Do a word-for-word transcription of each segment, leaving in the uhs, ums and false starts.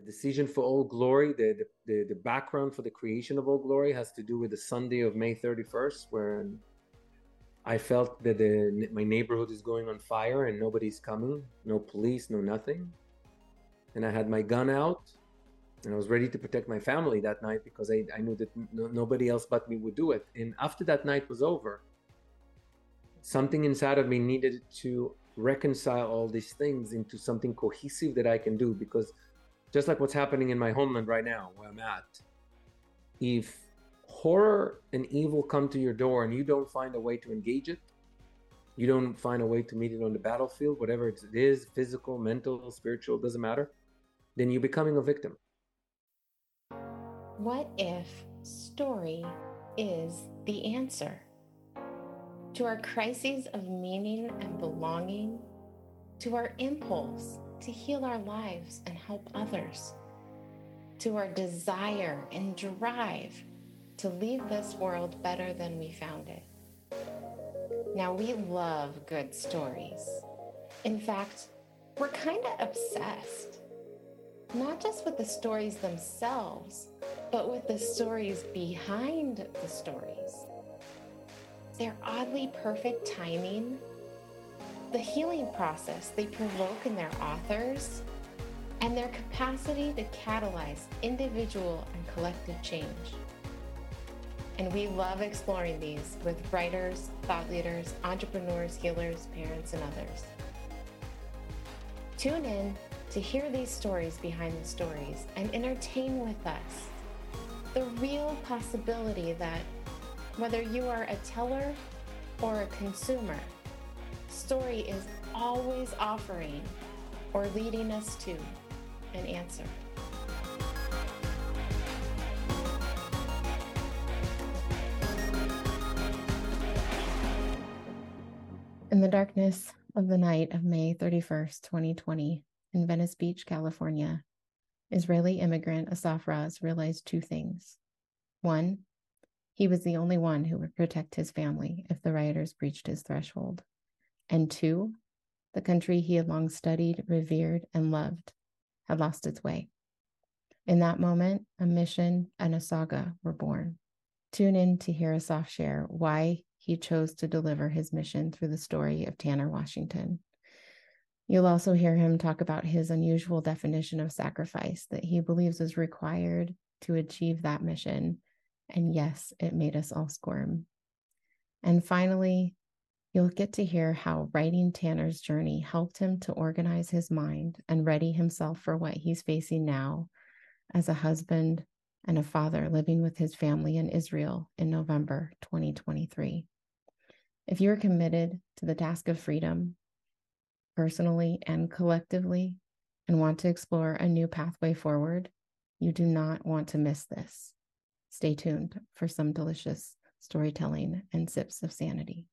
decision for All Glory, the, the, the, the background for the creation of All Glory has to do with the Sunday of May thirty-first, where I felt that the, my neighborhood is going on fire and nobody's coming, no police, no nothing. And I had my gun out and I was ready to protect my family that night because I, I knew that no, nobody else but me would do it. And after that night was over, something inside of me needed to reconcile all these things into something cohesive that I can do, because just like what's happening in my homeland right now where I'm at, if horror and evil come to your door and you don't find a way to engage it, you don't find a way to meet it on the battlefield, whatever it is, physical, mental, spiritual, doesn't matter, then you're becoming a victim. What if story is the answer to our crises of meaning and belonging, to our impulse to heal our lives and help others, to our desire and drive to leave this world better than we found it? Now, we love good stories. In fact, we're kind of obsessed, not just with the stories themselves, but with the stories behind the stories. Their oddly perfect timing, the healing process they provoke in their authors, and their capacity to catalyze individual and collective change. And we love exploring these with writers, thought leaders, entrepreneurs, healers, parents, and others. Tune in to hear these stories behind the stories and entertain with us the real possibility that whether you are a teller or a consumer, story is always offering or leading us to an answer. In the darkness of the night of May thirty-first, twenty twenty, in Venice Beach, California, Israeli immigrant Asaf Raz realized two things. One, he was the only one who would protect his family if the rioters breached his threshold. And two, the country he had long studied, revered, and loved had lost its way. In that moment, a mission and a saga were born. Tune in to hear Asaf share why he chose to deliver his mission through the story of Tanner Washington. You'll also hear him talk about his unusual definition of sacrifice that he believes is required to achieve that mission. And yes, it made us all squirm. And finally, you'll get to hear how writing Tanner's journey helped him to organize his mind and ready himself for what he's facing now as a husband and a father living with his family in Israel in November twenty twenty-three. If you're committed to the task of freedom, personally and collectively, and want to explore a new pathway forward, you do not want to miss this. Stay tuned for some delicious storytelling and sips of sanity.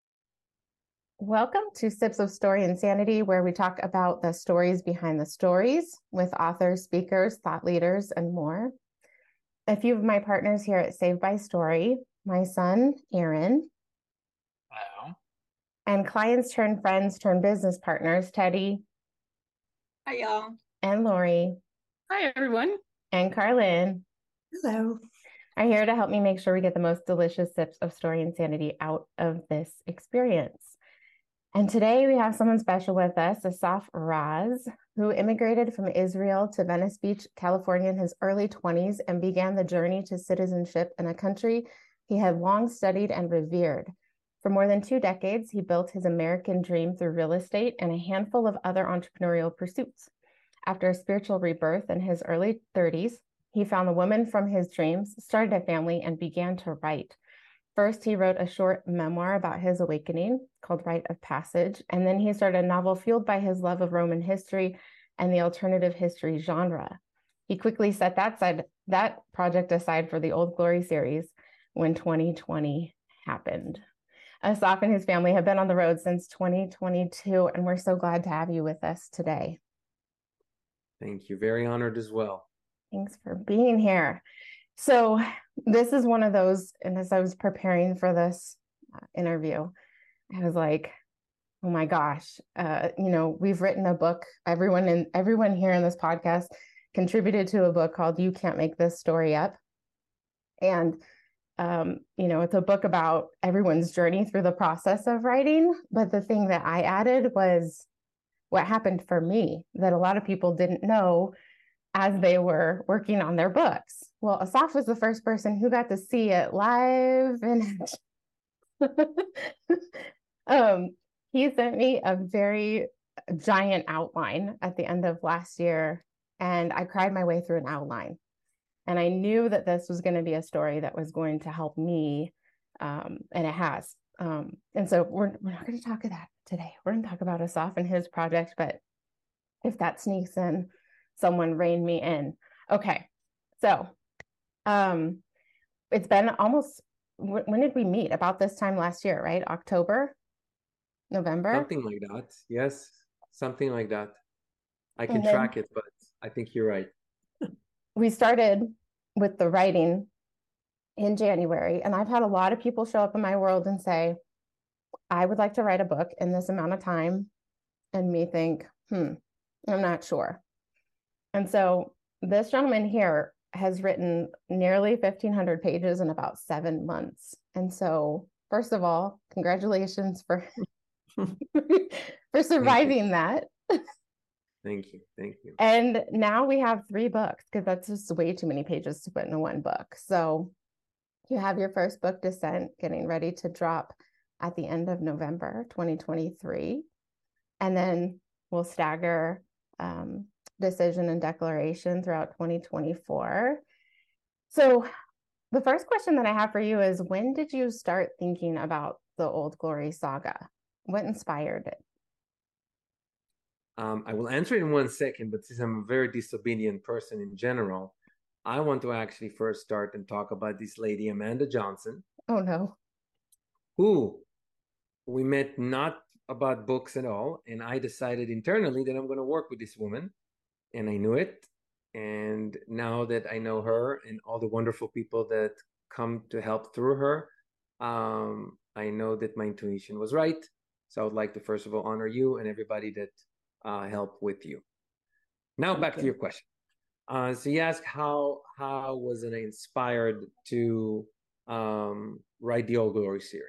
Welcome to Sips of Story and Sanity, where we talk about the stories behind the stories with authors, speakers, thought leaders, and more. A few of my partners here at Saved by Story, my son, Aaron. Hello. And clients turn friends, turn business partners, Teddy. Hi, y'all. And Lori. Hi, everyone. And Carlin. Hello. Are here to help me make sure we get the most delicious sips of story and sanity out of this experience. And today we have someone special with us, Asaf Raz, who immigrated from Israel to Venice Beach, California in his early twenties and began the journey to citizenship in a country he had long studied and revered. For more than two decades, he built his American dream through real estate and a handful of other entrepreneurial pursuits. After a spiritual rebirth in his early thirties, he found the woman from his dreams, started a family, and began to write. First, he wrote a short memoir about his awakening called Rite of Passage, and then he started a novel fueled by his love of Roman history and the alternative history genre. He quickly set that side, that project aside for the Old Glory series when twenty twenty happened. Asaf and his family have been on the road since twenty twenty-two, and we're so glad to have you with us today. Thank you. Very honored as well. Thanks for being here. So this is one of those, and as I was preparing for this uh, interview, I was like, oh my gosh, uh, you know, we've written a book. Everyone in everyone here in this podcast contributed to a book called You Can't Make This Story Up. And, um, you know, it's a book about everyone's journey through the process of writing. But the thing that I added was what happened for me that a lot of people didn't know as they were working on their books. Well, Asaf was the first person who got to see it live. And um, he sent me a very giant outline at the end of last year. And I cried my way through an outline. And I knew that this was going to be a story that was going to help me. Um, and it has. Um, and so we're, we're not going to talk about that today. We're going to talk about Asaf and his project. But if that sneaks in, someone rein me in. Okay. So um, it's been almost, when did we meet? About this time last year, right? October, November? Something like that. Yes. Something like that. I can And then track it, but I think you're right. we started with the writing in January, and I've had a lot of people show up in my world and say, I would like to write a book in this amount of time, and me think, hmm, I'm not sure. And so this gentleman here has written nearly fifteen hundred pages in about seven months. And so, first of all, congratulations for for surviving that. Thank you. Thank you. And now we have three books, because that's just way too many pages to put in one book. So you have your first book, Descent, getting ready to drop at the end of November twenty twenty-three. And then we'll stagger um, Decision and Declaration throughout twenty twenty-four. So the first question that I have for you is, when did you start thinking about the Old Glory saga? What inspired it? Um, I will answer it in one second, but since I'm a very disobedient person in general, I want to actually first start and talk about this lady, Amanda Johnson. Oh, no. Who we met not about books at all. And I decided internally that I'm going to work with this woman. And I knew it. And now that I know her and all the wonderful people that come to help through her, um, I know that my intuition was right. So I would like to, first of all, honor you and everybody that uh, helped with you. Now, Thank back you. to your question. Uh, so you ask how how was I inspired to um, write the Old Glory series?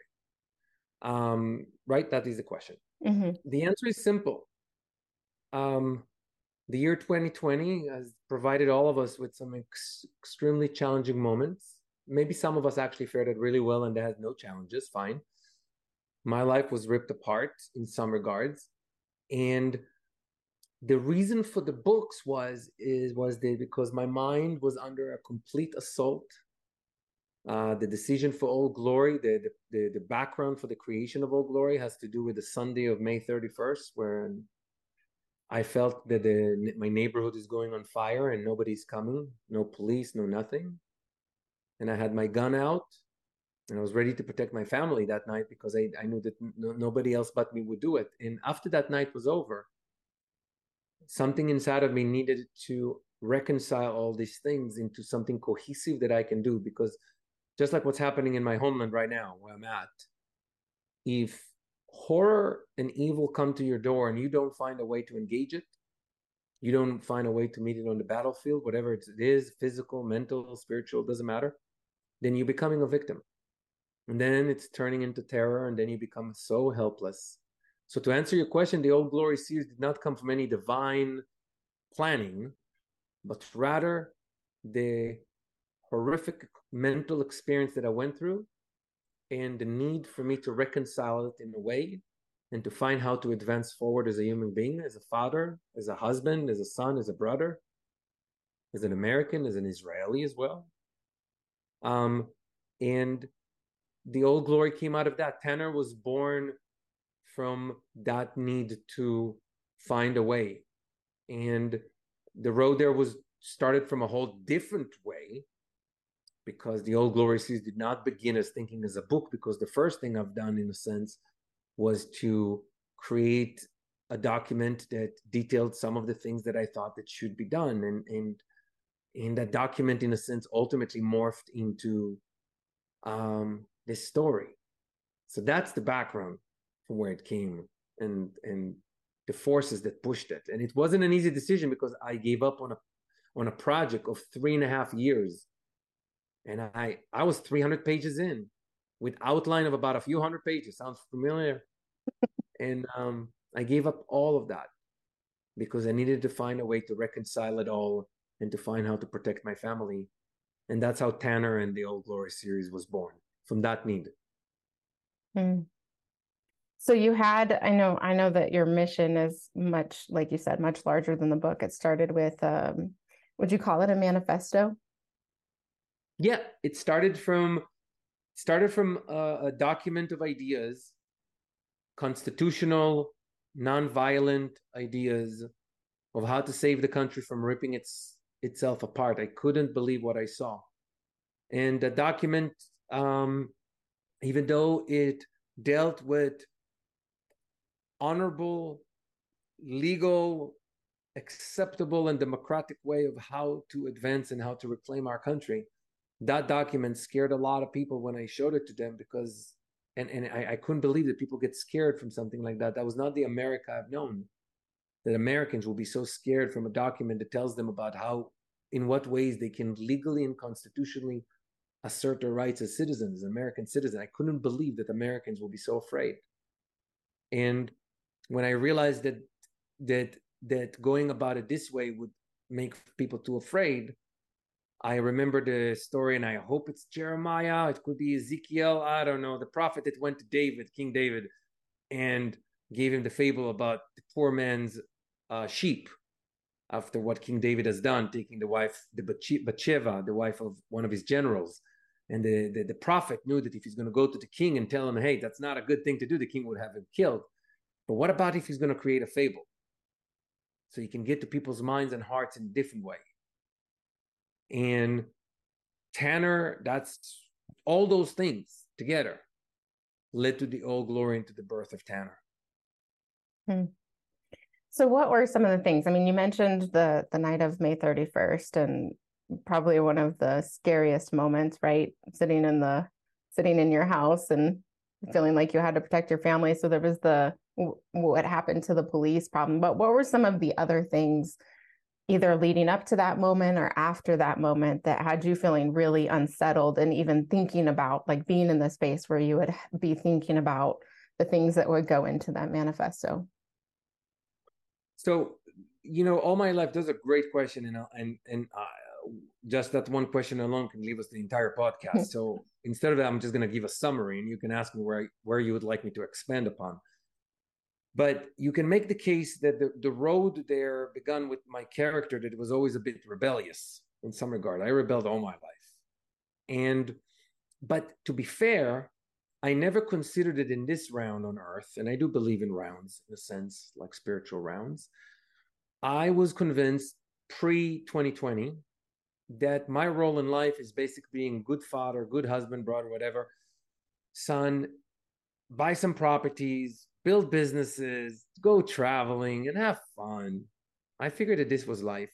Um, right, that is the question. Mm-hmm. The answer is simple. Um, the year twenty twenty has provided all of us with some ex extremely challenging moments. Maybe some of us actually fared it really well and they had no challenges, fine. My life was ripped apart in some regards. And the reason for the books was is was that because my mind was under a complete assault. Uh, the decision for Old Glory, the, the the background for the creation of Old Glory has to do with the Sunday of May thirty-first, where I felt that the my neighborhood is going on fire and nobody's coming, no police, no nothing. And I had my gun out, and I was ready to protect my family that night because I, I knew that no, nobody else but me would do it. And after that night was over, something inside of me needed to reconcile all these things into something cohesive that I can do, because just like what's happening in my homeland right now where I'm at, if horror and evil come to your door and you don't find a way to engage it, you don't find a way to meet it on the battlefield, whatever it is, physical, mental, spiritual, doesn't matter, then you're becoming a victim. And then it's turning into terror, and then you become so helpless. So to answer your question, the Old Glory series did not come from any divine planning, but rather the horrific mental experience that I went through and the need for me to reconcile it in a way and to find how to advance forward as a human being, as a father, as a husband, as a son, as a brother, as an American, as an Israeli as well. Um, and the Old Glory came out of that. Tanner was born from that need to find a way. And the road there was started from a whole different way, because the Old Glory series did not begin as thinking as a book, because the first thing I've done, in a sense, was to create a document that detailed some of the things that I thought that should be done. And, and, and that document, in a sense, ultimately morphed into um, this story. So that's the background from where it came, and, and the forces that pushed it. And it wasn't an easy decision, because I gave up on a on a project of three and a half years. And I, I was three hundred pages in with outline of about a few hundred pages. Sounds familiar? And um, I gave up all of that because I needed to find a way to reconcile it all and to find how to protect my family. And that's how Tanner and the Old Glory series was born, from that need. Mm. So you had, I know, I know that your mission is much, like you said, much larger than the book. It started with, um, would you call it a manifesto? Yeah, it started from started from a, a document of ideas, constitutional, nonviolent ideas of how to save the country from ripping its itself apart. I couldn't believe what I saw. And the document, um, even though it dealt with honorable, legal, acceptable, and democratic way of how to advance and how to reclaim our country, that document scared a lot of people when I showed it to them because, and, and I, I couldn't believe that people get scared from something like that. That was not the America I've known, that Americans will be so scared from a document that tells them about how, in what ways they can legally and constitutionally assert their rights as citizens, as American citizens. I couldn't believe that Americans will be so afraid. And when I realized that that that going about it this way would make people too afraid, I remember the story, and I hope it's Jeremiah, it could be Ezekiel, I don't know, the prophet that went to David, King David, and gave him the fable about the poor man's uh, sheep after what King David has done, taking the wife, the Bathsheba, the wife of one of his generals. And the, the, the prophet knew that if he's going to go to the king and tell him, hey, that's not a good thing to do, the king would have him killed. But what about if he's going to create a fable? So he can get to people's minds and hearts in a different way. And Tanner, that's all those things together led to the Old Glory and to the birth of Tanner. Hmm. So what were some of the things? I mean, you mentioned the the night of May thirty-first, and probably one of the scariest moments, right? Sitting in the sitting in your house and feeling like you had to protect your family. So there was the what happened to the police problem. But what were some of the other things, either leading up to that moment or after that moment, that had you feeling really unsettled and even thinking about, like, being in the space where you would be thinking about the things that would go into that manifesto? So, you know, all my life, that's a great question. And, and, and uh, just that one question alone can leave us the entire podcast. So instead of that, I'm just going to give a summary, and you can ask me where, where you would like me to expand upon. But you can make the case that the, the road there began with my character, that it was always a bit rebellious in some regard. I rebelled all my life. And, but to be fair, I never considered it in this round on Earth, and I do believe in rounds in a sense, like spiritual rounds. I was convinced pre twenty twenty that my role in life is basically being good father, good husband, brother, whatever, son, buy some properties, build businesses, go traveling, and have fun. I figured that this was life.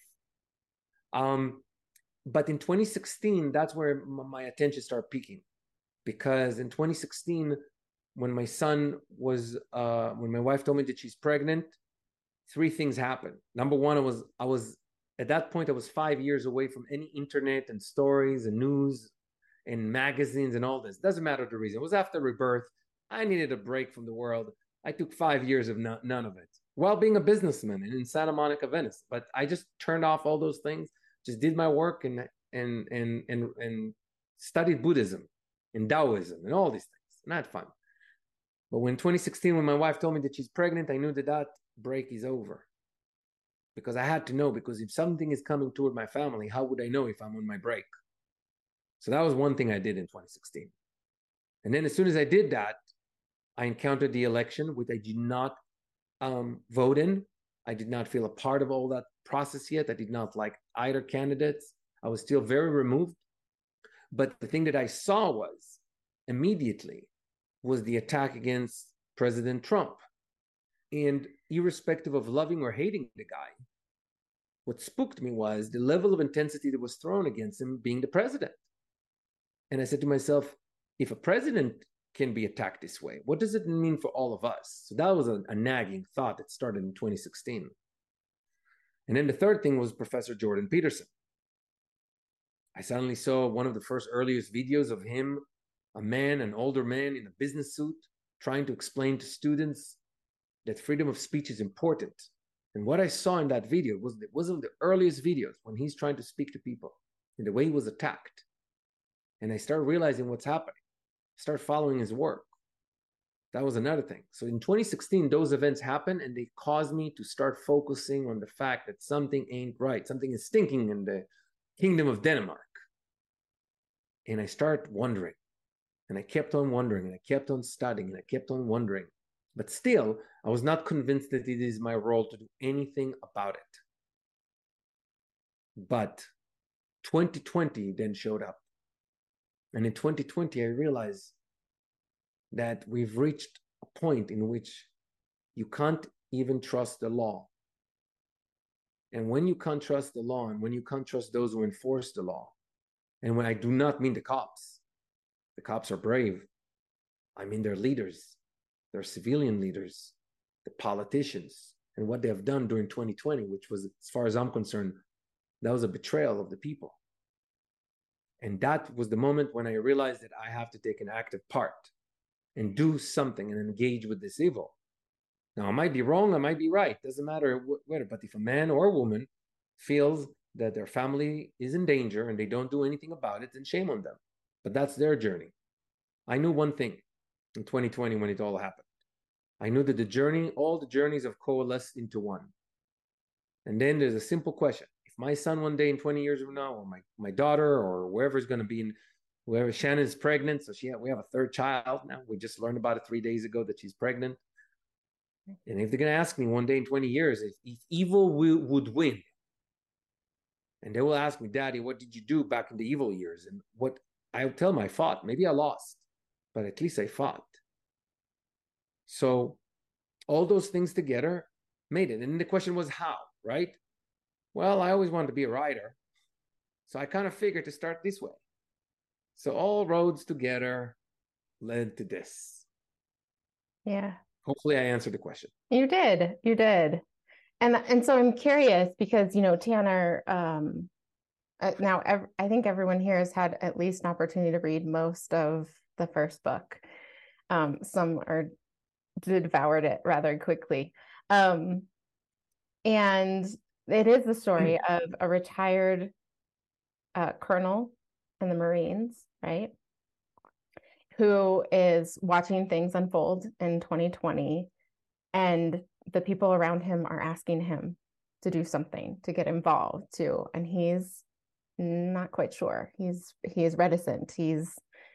Um, but in twenty sixteen, that's where my attention started peaking. Because in twenty sixteen, when my son was, uh, when my wife told me that she's pregnant, three things happened. Number one, I was, I was, at that point, I was five years away from any internet and stories and news and magazines and all this. Doesn't matter the reason. It was after rebirth. I needed a break from the world. I took five years of no, none of it while being a businessman and in Santa Monica, Venice. But I just turned off all those things, just did my work and, and, and, and, and studied Buddhism and Taoism and all these things. Not fun. But when twenty sixteen, when my wife told me that she's pregnant, I knew that that break is over. Because I had to know, because if something is coming toward my family, how would I know if I'm on my break? So that was one thing I did in twenty sixteen. And then as soon as I did that, I encountered the election, which I did not um, vote in. I did not feel a part of all that process yet. I did not like either candidates. I was still very removed. But the thing that I saw was immediately was the attack against President Trump. And irrespective of loving or hating the guy, what spooked me was the level of intensity that was thrown against him being the president. And I said to myself, if a president can be attacked this way, what does it mean for all of us? So that was a, a nagging thought that started in twenty sixteen. And then the third thing was Professor Jordan Peterson. I suddenly saw one of the first earliest videos of him, a man, an older man in a business suit, trying to explain to students that freedom of speech is important. And what I saw in that video was it wasn't the earliest videos when he's trying to speak to people and the way he was attacked. And I started realizing what's happening. I started following his work. That was another thing. So in twenty sixteen, those events happened and they caused me to start focusing on the fact that something ain't right. Something is stinking in the kingdom of Denmark. And I started wondering. And I kept on wondering, and I kept on studying, and I kept on wondering. But still, I was not convinced that it is my role to do anything about it. But twenty twenty then showed up. And in twenty twenty, I realized that we've reached a point in which you can't even trust the law. And when you can't trust the law, and when you can't trust those who enforce the law, and when I do not mean the cops, the cops are brave. I mean their leaders, their civilian leaders, the politicians, and what they have done during twenty twenty, which was, as far as I'm concerned, that was a betrayal of the people. And that was the moment when I realized that I have to take an active part and do something and engage with this evil. Now, I might be wrong, I might be right, doesn't matter whether, but if a man or a woman feels that their family is in danger and they don't do anything about it, then shame on them. But that's their journey. I knew one thing in twenty twenty when it all happened. I knew that the journey, all the journeys have coalesced into one. And then there's a simple question. If my son one day in twenty years from now, or my, my daughter, or wherever is going to be in, wherever Shannon is pregnant, so she we have a third child now. We just learned about it three days ago that she's pregnant. And if they're going to ask me one day in twenty years, if, if evil will, would win, and they will ask me, Daddy, what did you do back in the evil years? And what I'll tell them I fought. Maybe I lost, but at least I fought. So all those things together made it. And the question was how, right? Well, I always wanted to be a writer. So I kind of figured to start this way. So all roads together led to this. Yeah. Hopefully I answered the question. You did. You did. And and so I'm curious because, you know, Tanner, um, uh, now ev- I think everyone here has had at least an opportunity to read most of the first book. Um, some are devoured it rather quickly. Um, and it is the story of a retired uh, colonel in the Marines, right? Who is watching things unfold in twenty twenty, and the people around him are asking him to do something, to get involved too, and he's not quite sure. He's he's reticent. He's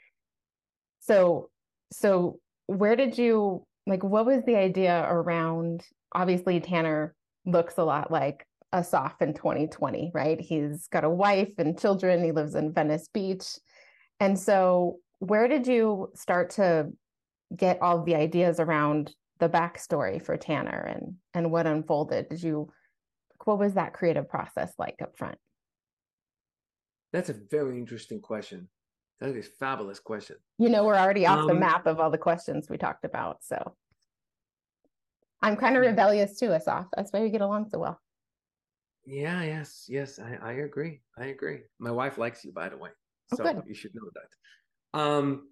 so so. Where did you like? What was the idea around? Obviously, Tanner looks a lot like Asaf in twenty twenty, right? He's got a wife and children. He lives in Venice Beach, and so where did you start to get all the ideas around the backstory for Tanner and and what unfolded? Did you, what was that creative process like up front? That's a very interesting question. That is a fabulous question. You know, we're already off um, the map of all the questions we talked about. So I'm kind of rebellious too, Asaf. That's why we get along so well. Yeah, yes, yes, I, I agree. I agree. My wife likes you, by the way. Oh, So good. You should know that. Um,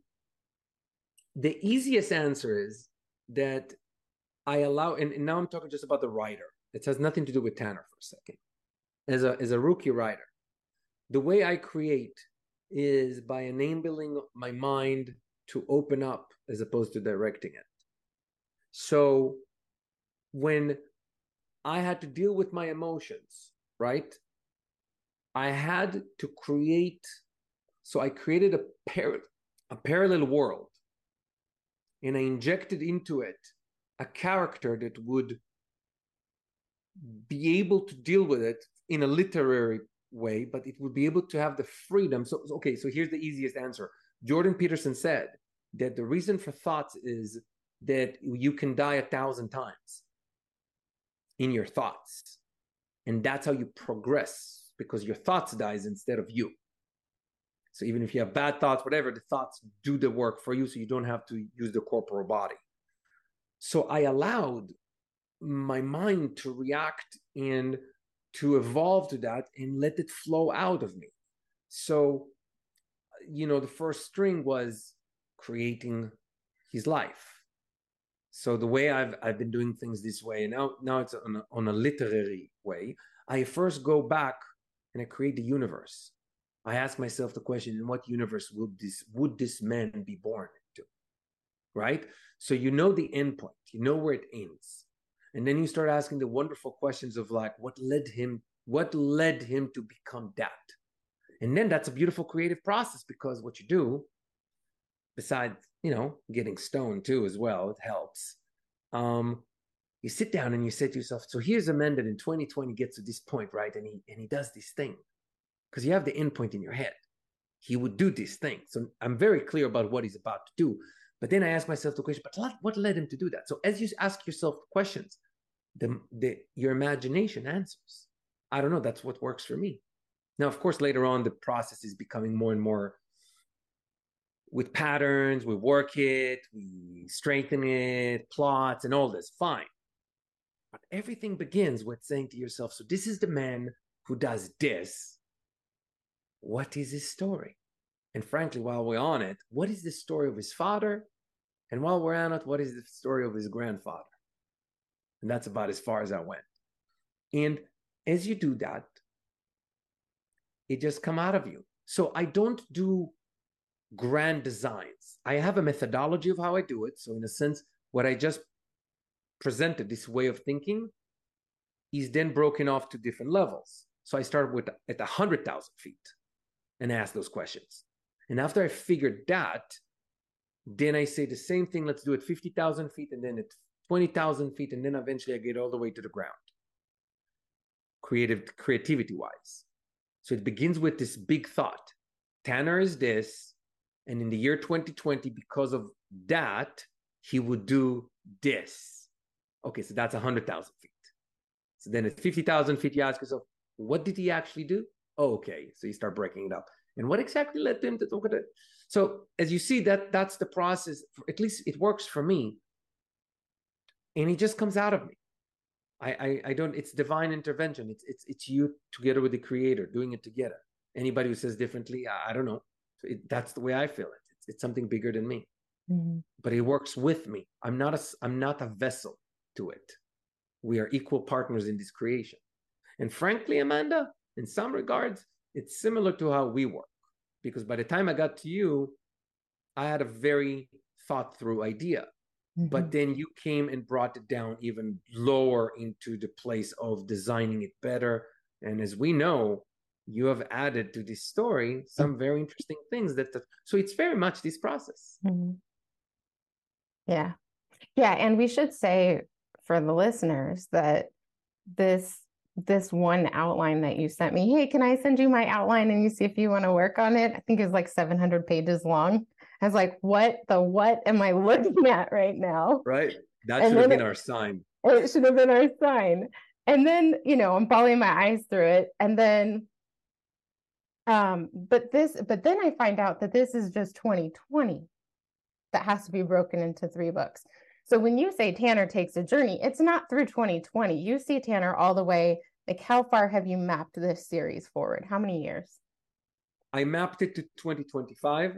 the easiest answer is that I allow, and, and now I'm talking just about the writer. It has nothing to do with Tanner for a second. As a as a rookie writer, the way I create is by enabling my mind to open up as opposed to directing it. So when I had to deal with my emotions, right? I had to create, so I created a, par- a parallel world, and I injected into it a character that would be able to deal with it in a literary way, but it would be able to have the freedom. So, okay, so here's the easiest answer. Jordan Peterson said that the reason for thoughts is that you can die a thousand times in your thoughts. And that's how you progress, because your thoughts dies instead of you. So even if you have bad thoughts, whatever, the thoughts do the work for you, so you don't have to use the corporal body. So I allowed my mind to react and to evolve to that and let it flow out of me. So, you know, the first string was creating his life. So the way I've I've been doing things this way, and now now it's on a, on a literary way. I first go back and I create the universe. I ask myself the question: in what universe would this would this man be born into? Right. So you know the end point, you know where it ends, and then you start asking the wonderful questions of like, what led him? What led him to become that? And then that's a beautiful creative process, because what you do, besides, you know, getting stoned too as well, it helps. Um, you sit down and you say to yourself, so here's a man that in twenty twenty gets to this point, right? And he and he does this thing. Because you have the end point in your head. He would do this thing. So I'm very clear about what he's about to do. But then I ask myself the question, but what led him to do that? So as you ask yourself questions, the, the your imagination answers. I don't know, that's what works for me. Now, of course, later on, the process is becoming more and more with patterns, we work it, we strengthen it, plots, and all this, fine. But everything begins with saying to yourself, so this is the man who does this. What is his story? And frankly, while we're on it, what is the story of his father? And while we're on it, what is the story of his grandfather? And that's about as far as I went. And as you do that, it just come out of you. So I don't do grand designs. I have a methodology of how I do it. So in a sense, what I just presented, this way of thinking, is then broken off to different levels. So I start with at one hundred thousand feet and ask those questions. And after I figured that, then I say the same thing, let's do it fifty thousand feet, and then at twenty thousand feet, and then eventually I get all the way to the ground, creative, creativity-wise. So it begins with this big thought. Tanner is this, and in the year twenty twenty, because of that, he would do this. Okay, so that's one hundred thousand feet. So then at fifty thousand feet, you ask yourself, what did he actually do? Oh, okay, so you start breaking it up. And what exactly led him to talk about it? So as you see, that that's the process. At least it works for me. And it just comes out of me. I, I, I don't, it's divine intervention. It's, it's, it's you together with the creator, doing it together. Anybody who says differently, I, I don't know. It, that's the way I feel it. It's, it's something bigger than me, mm-hmm. But it works with me. I'm not a, I'm not a vessel to it. We are equal partners in this creation. And frankly, Amanda, in some regards, it's similar to how we work. Because by the time I got to you, I had a very thought through idea. Mm-hmm. But then you came and brought it down even lower into the place of designing it better. And as we know, you have added to this story some very interesting things. That, that so it's very much this process. Mm-hmm. Yeah. Yeah. And we should say for the listeners that this this one outline that you sent me, hey, can I send you my outline and you see if you want to work on it? I think it's like seven hundred pages long. I was like, what the what am I looking at right now? Right. That and should have been it, our sign. It should have been our sign. And then, you know, I'm bawling my eyes through it. And then, um, but this, but then I find out that this is just twenty twenty that has to be broken into three books. So when you say Tanner takes a journey, it's not through twenty twenty. You see Tanner all the way. Like, how far have you mapped this series forward? How many years? I mapped it to twenty twenty-five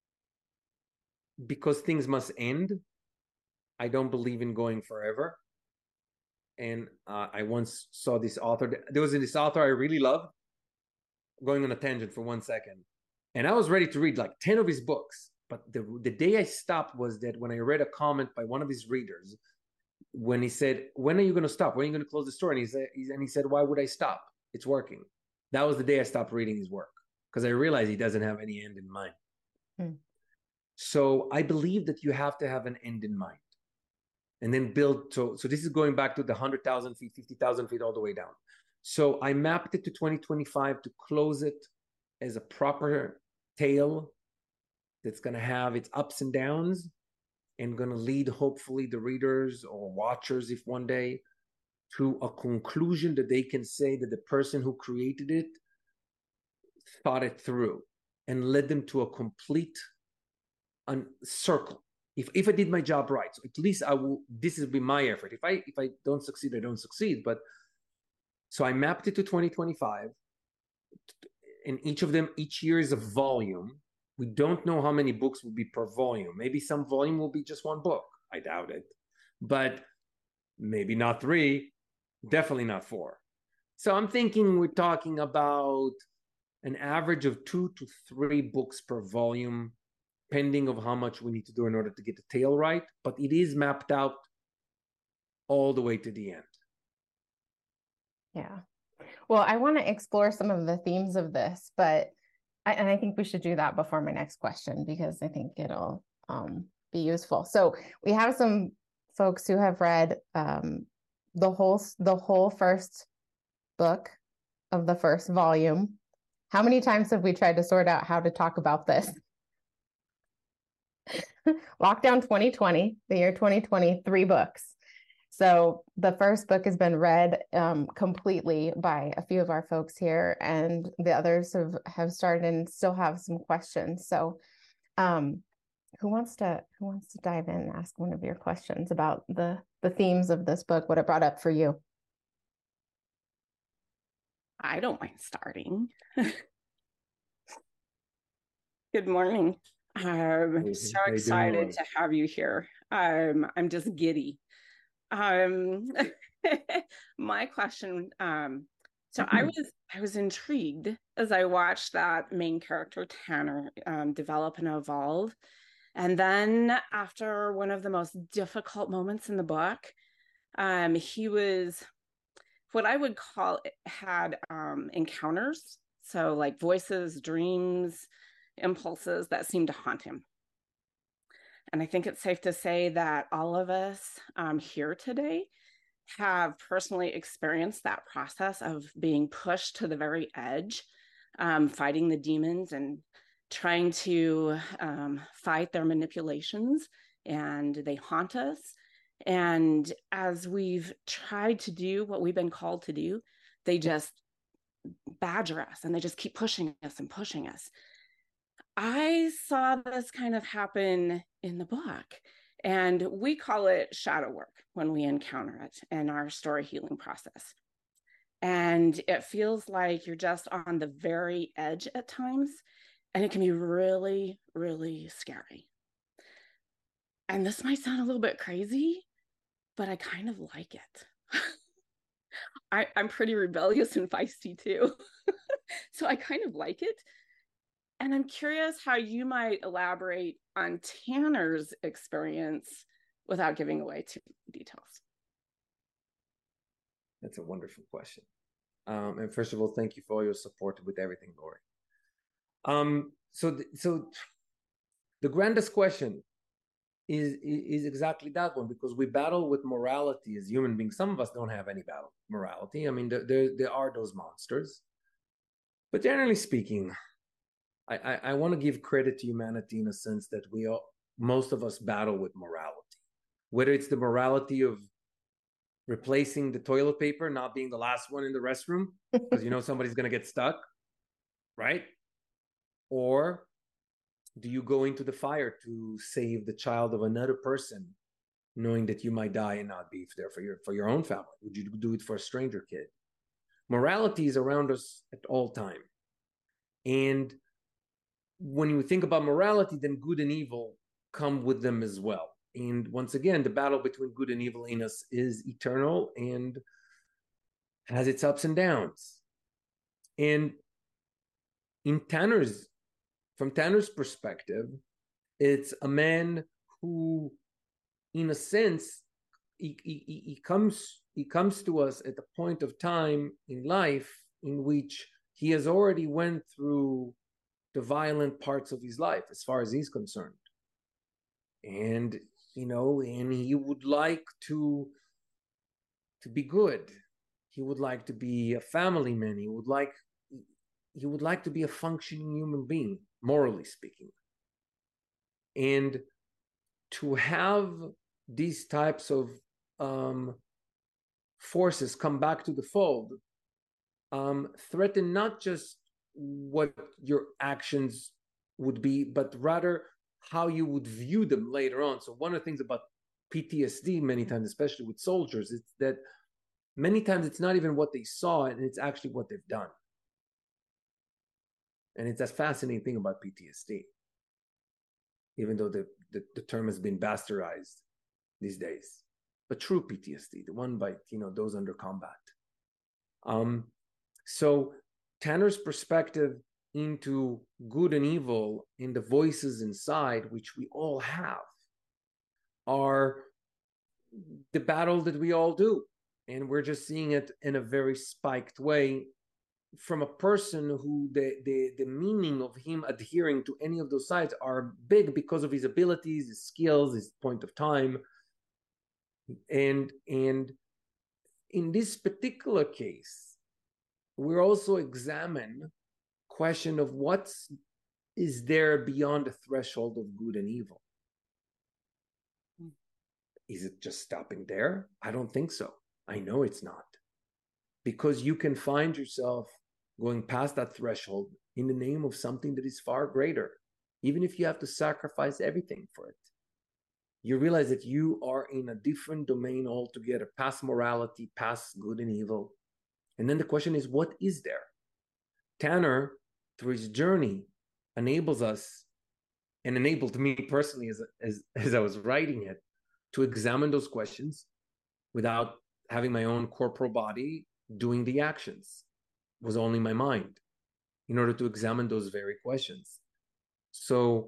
because things must end. I don't believe in going forever. And uh, I once saw this author. There was this author I really love. Going on a tangent for one second. And I was ready to read like ten of his books. But the, the day I stopped was that when I read a comment by one of his readers, when he said, when are you going to stop? When are you going to close the store? And he said, and he said, why would I stop? It's working. That was the day I stopped reading his work because I realized he doesn't have any end in mind. Hmm. So I believe that you have to have an end in mind and then build. So, so this is going back to the one hundred thousand feet, fifty thousand feet, all the way down. So I mapped it to twenty twenty-five to close it as a proper tale that's going to have its ups and downs and going to lead, hopefully, the readers or watchers, if one day, to a conclusion that they can say that the person who created it thought it through and led them to a complete un- circle. If if I did my job right, so at least I will. This will be my effort. If I if I don't succeed, I don't succeed. But so I mapped it to twenty twenty-five. and each of them, each year is a volume. We don't know how many books will be per volume. Maybe some volume will be just one book. I doubt it. But maybe not three, definitely not four. So I'm thinking we're talking about an average of two to three books per volume, depending of how much we need to do in order to get the tail right. But it is mapped out all the way to the end. Yeah. Well, I want to explore some of the themes of this, but I, and I think we should do that before my next question, because I think it'll um, be useful. So we have some folks who have read um, the whole the whole first book of the first volume. How many times have we tried to sort out how to talk about this? Lockdown twenty twenty, the year twenty twenty, three books. So the first book has been read um, completely by a few of our folks here, and the others have, have started and still have some questions. So um, who wants to who wants to dive in and ask one of your questions about the, the themes of this book, what it brought up for you? I don't mind starting. Good morning. I'm so excited to have you here. Um, I'm just giddy. Um, my question, um, so I was I was intrigued as I watched that main character Tanner um, develop and evolve. And then after one of the most difficult moments in the book, um, he was what I would call had um, encounters. So like voices, dreams, impulses that seemed to haunt him. And I think it's safe to say that all of us um, here today have personally experienced that process of being pushed to the very edge, um, fighting the demons and trying to um, fight their manipulations, and they haunt us. And as we've tried to do what we've been called to do, they just badger us and they just keep pushing us and pushing us. I saw this kind of happen in the book, and we call it shadow work when we encounter it in our story healing process. And it feels like you're just on the very edge at times, and it can be really, really scary. And this might sound a little bit crazy, but I kind of like it. I, I'm pretty rebellious and feisty too. So I kind of like it. And I'm curious how you might elaborate on Tanner's experience without giving away too many details. That's a wonderful question. Um, and first of all, thank you for all your support with everything, Lori. Um, so, th- so the grandest question is, is exactly that one, because we battle with morality as human beings. Some of us don't have any battle with morality. I mean, there, there, there are those monsters. But generally speaking, I, I, I want to give credit to humanity in a sense that we all, most of us battle with morality, whether it's the morality of replacing the toilet paper, not being the last one in the restroom, because you know somebody's going to get stuck, right? Or do you go into the fire to save the child of another person, knowing that you might die and not be there for your, for your own family? Would you do it for a stranger kid? Morality is around us at all time. And when you think about morality, then good and evil come with them as well. And once again, the battle between good and evil in us is eternal and has its ups and downs. And in Tanner's, from Tanner's perspective, it's a man who, in a sense, he, he, he comes he comes to us at a point of time in life in which he has already went through the violent parts of his life as far as he's concerned. And, you know, and he would like to, to be good. He would like to be a family man. He would like, he would like to be a functioning human being, morally speaking. And to have these types of um, forces come back to the fold um, threaten not just what your actions would be, but rather how you would view them later on. So one of the things about P T S D many times, especially with soldiers, is that many times it's not even what they saw, and it's actually what they've done. And it's a fascinating thing about P T S D, even though the, the, the term has been bastardized these days. But true P T S D, the one by, you know, those under combat. Um, so Tanner's perspective into good and evil in the voices inside, which we all have, are the battle that we all do. And we're just seeing it in a very spiked way from a person who the, the, the meaning of him adhering to any of those sides are big because of his abilities, his skills, his point of time. And, and in this particular case, we also examine question of what is there beyond the threshold of good and evil. Is it just stopping there? I don't think so. I know it's not. Because you can find yourself going past that threshold in the name of something that is far greater, even if you have to sacrifice everything for it. You realize that you are in a different domain altogether, past morality, past good and evil. And then the question is, what is there? Tanner, through his journey, enables us, and enabled me personally as, as, as I was writing it, to examine those questions without having my own corporal body doing the actions. It was only my mind in order to examine those very questions. So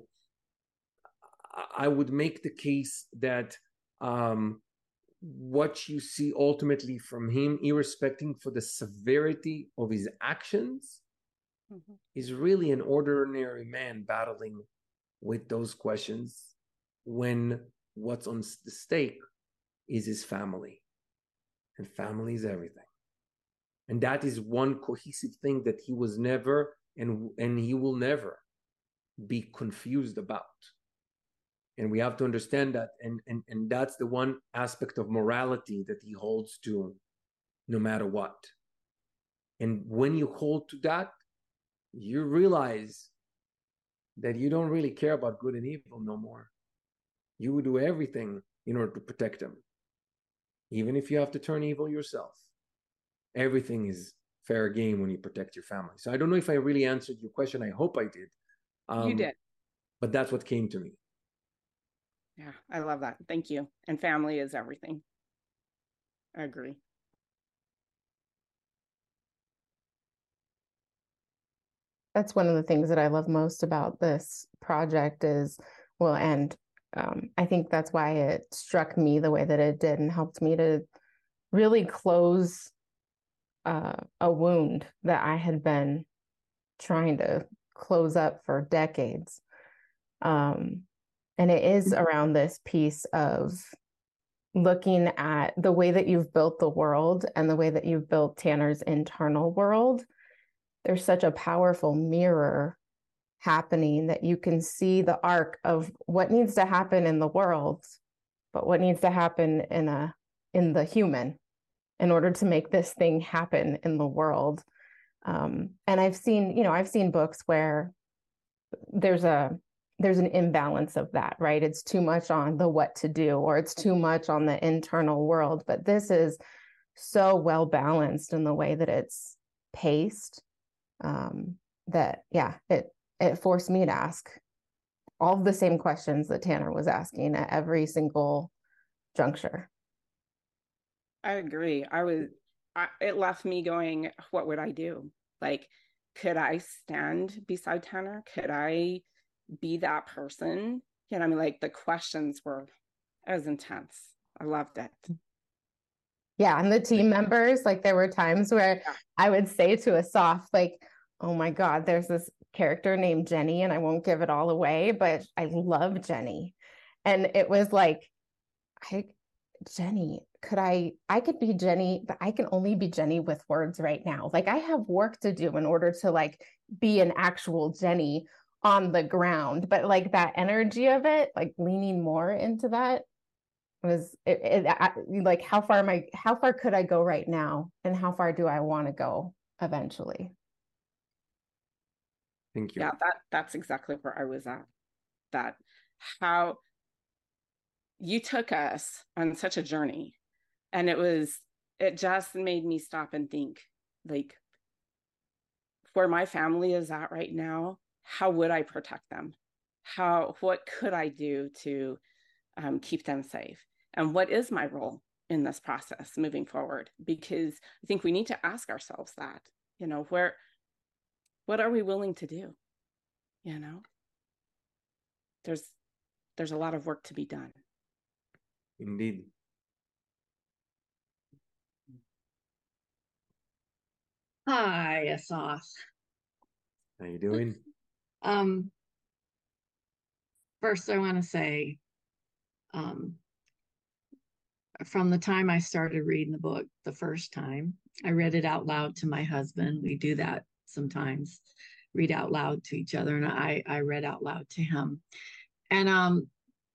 I would make the case that um, what you see ultimately from him, irrespective for the severity of his actions, mm-hmm. is really an ordinary man battling with those questions when what's on the stake is his family. And family is everything. And that is one cohesive thing that he was never and, and he will never be confused about. And we have to understand that. And, and, and that's the one aspect of morality that he holds to no matter what. And when you hold to that, you realize that you don't really care about good and evil no more. You would do everything in order to protect them, even if you have to turn evil yourself. Everything is fair game when you protect your family. So I don't know if I really answered your question. I hope I did. Um, you did. But that's what came to me. Yeah, I love that. Thank you. And family is everything. I agree. That's one of the things that I love most about this project is, well, and um, I think that's why it struck me the way that it did and helped me to really close uh, a wound that I had been trying to close up for decades. Um, and it is around this piece of looking at the way that you've built the world and the way that you've built Tanner's internal world. There's such a powerful mirror happening that you can see the arc of what needs to happen in the world, but what needs to happen in a in the human in order to make this thing happen in the world. Um, and I've seen, you know, I've seen books where there's a there's an imbalance of that, right? It's too much on the what to do, or it's too much on the internal world. But this is so well balanced in the way that it's paced, um, that, yeah, it it forced me to ask all the same questions that Tanner was asking at every single juncture. I agree. I was, I, it left me going, what would I do? Like, could I stand beside Tanner? Could I be that person? You know, I mean, like the questions were, it was intense. I loved it. Yeah. And the team members, like there were times where yeah. I would say to Asaf, like, oh my God, there's this character named Jenny, and I won't give it all away, but I love Jenny. And it was like, I, Jenny, could I, I could be Jenny, but I can only be Jenny with words right now. Like I have work to do in order to like be an actual Jenny on the ground, but like that energy of it, like leaning more into that was it, it, I, like, how far am I, how far could I go right now? And how far do I want to go eventually? Thank you. Yeah, that that's exactly where I was at. That how you took us on such a journey, and it was, it just made me stop and think, like, where my family is at right now, how would I protect them? How, what could I do to um, keep them safe? And what is my role in this process moving forward? Because I think we need to ask ourselves that, you know, where, what are we willing to do? You know, there's, there's a lot of work to be done. Indeed. Hi, Asaf. How you doing? Um, first, I want to say, um, from the time I started reading the book the first time, I read it out loud to my husband. We do that sometimes, read out loud to each other, and I I read out loud to him, and um,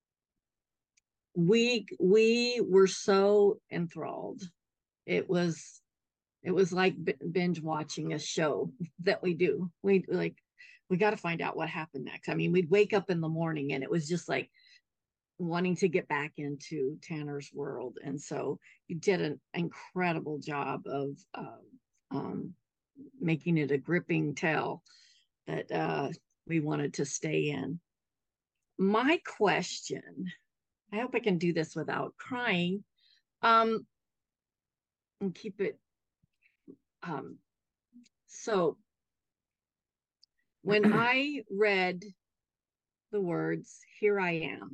we we were so enthralled. It was it was like binge watching a show that we do. We like we got to find out what happened next. I mean, we'd wake up in the morning and it was just like wanting to get back into Tanner's world. And so you did an incredible job of uh, um, making it a gripping tale that uh, we wanted to stay in. My question, I hope I can do this without crying, um, and keep it. Um, so when I read the words, "Here I am,"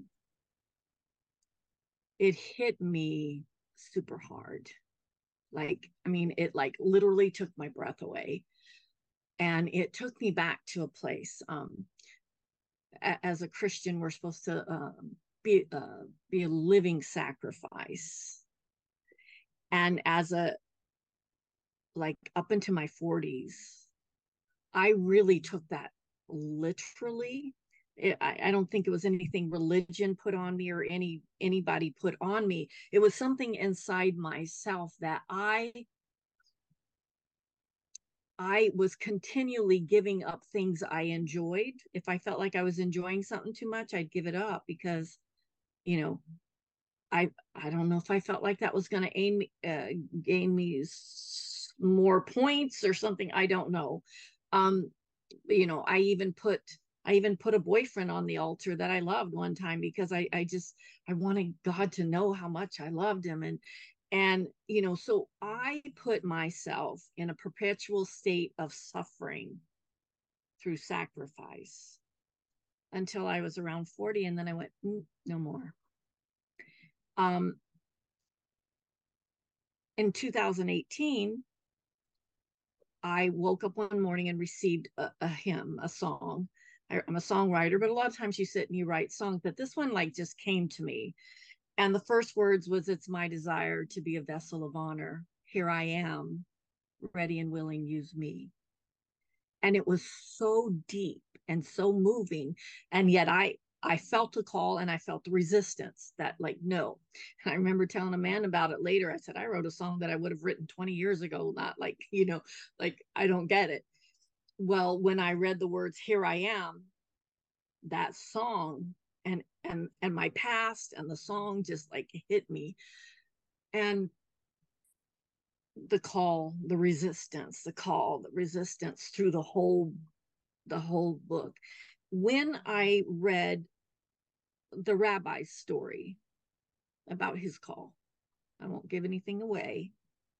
it hit me super hard. Like, I mean, it like literally took my breath away. And it took me back to a place. Um, as a Christian, we're supposed to um, be, uh, be a living sacrifice. And as a, like up into my forties, I really took that literally. It, I, I don't think it was anything religion put on me or any anybody put on me. It was something inside myself that I I was continually giving up things I enjoyed. If I felt like I was enjoying something too much, I'd give it up because, you know, I I don't know if I felt like that was going to aim uh, gain me s- more points or something. I don't know. Um, you know, I even put I even put a boyfriend on the altar that I loved one time because I I just I wanted God to know how much I loved him. And and you know, so I put myself in a perpetual state of suffering through sacrifice until I was around forty, and then I went, mm, no more. Um, in two thousand eighteen, I woke up one morning and received a, a hymn, a song. I, I'm a songwriter, but a lot of times you sit and you write songs, but this one like just came to me. And the first words was, "It's my desire to be a vessel of honor. Here I am, ready and willing, use me." And it was so deep and so moving. And yet I, I felt a call and I felt the resistance that like, no. And I remember telling a man about it later. I said, I wrote a song that I would have written twenty years ago, not like, you know, like, I don't get it. Well, when I read the words, "Here I am," that song and, and, and my past and the song just like hit me. And the call, the resistance, the call, the resistance through the whole, the whole book. When I read the rabbi's story about his call, I won't give anything away.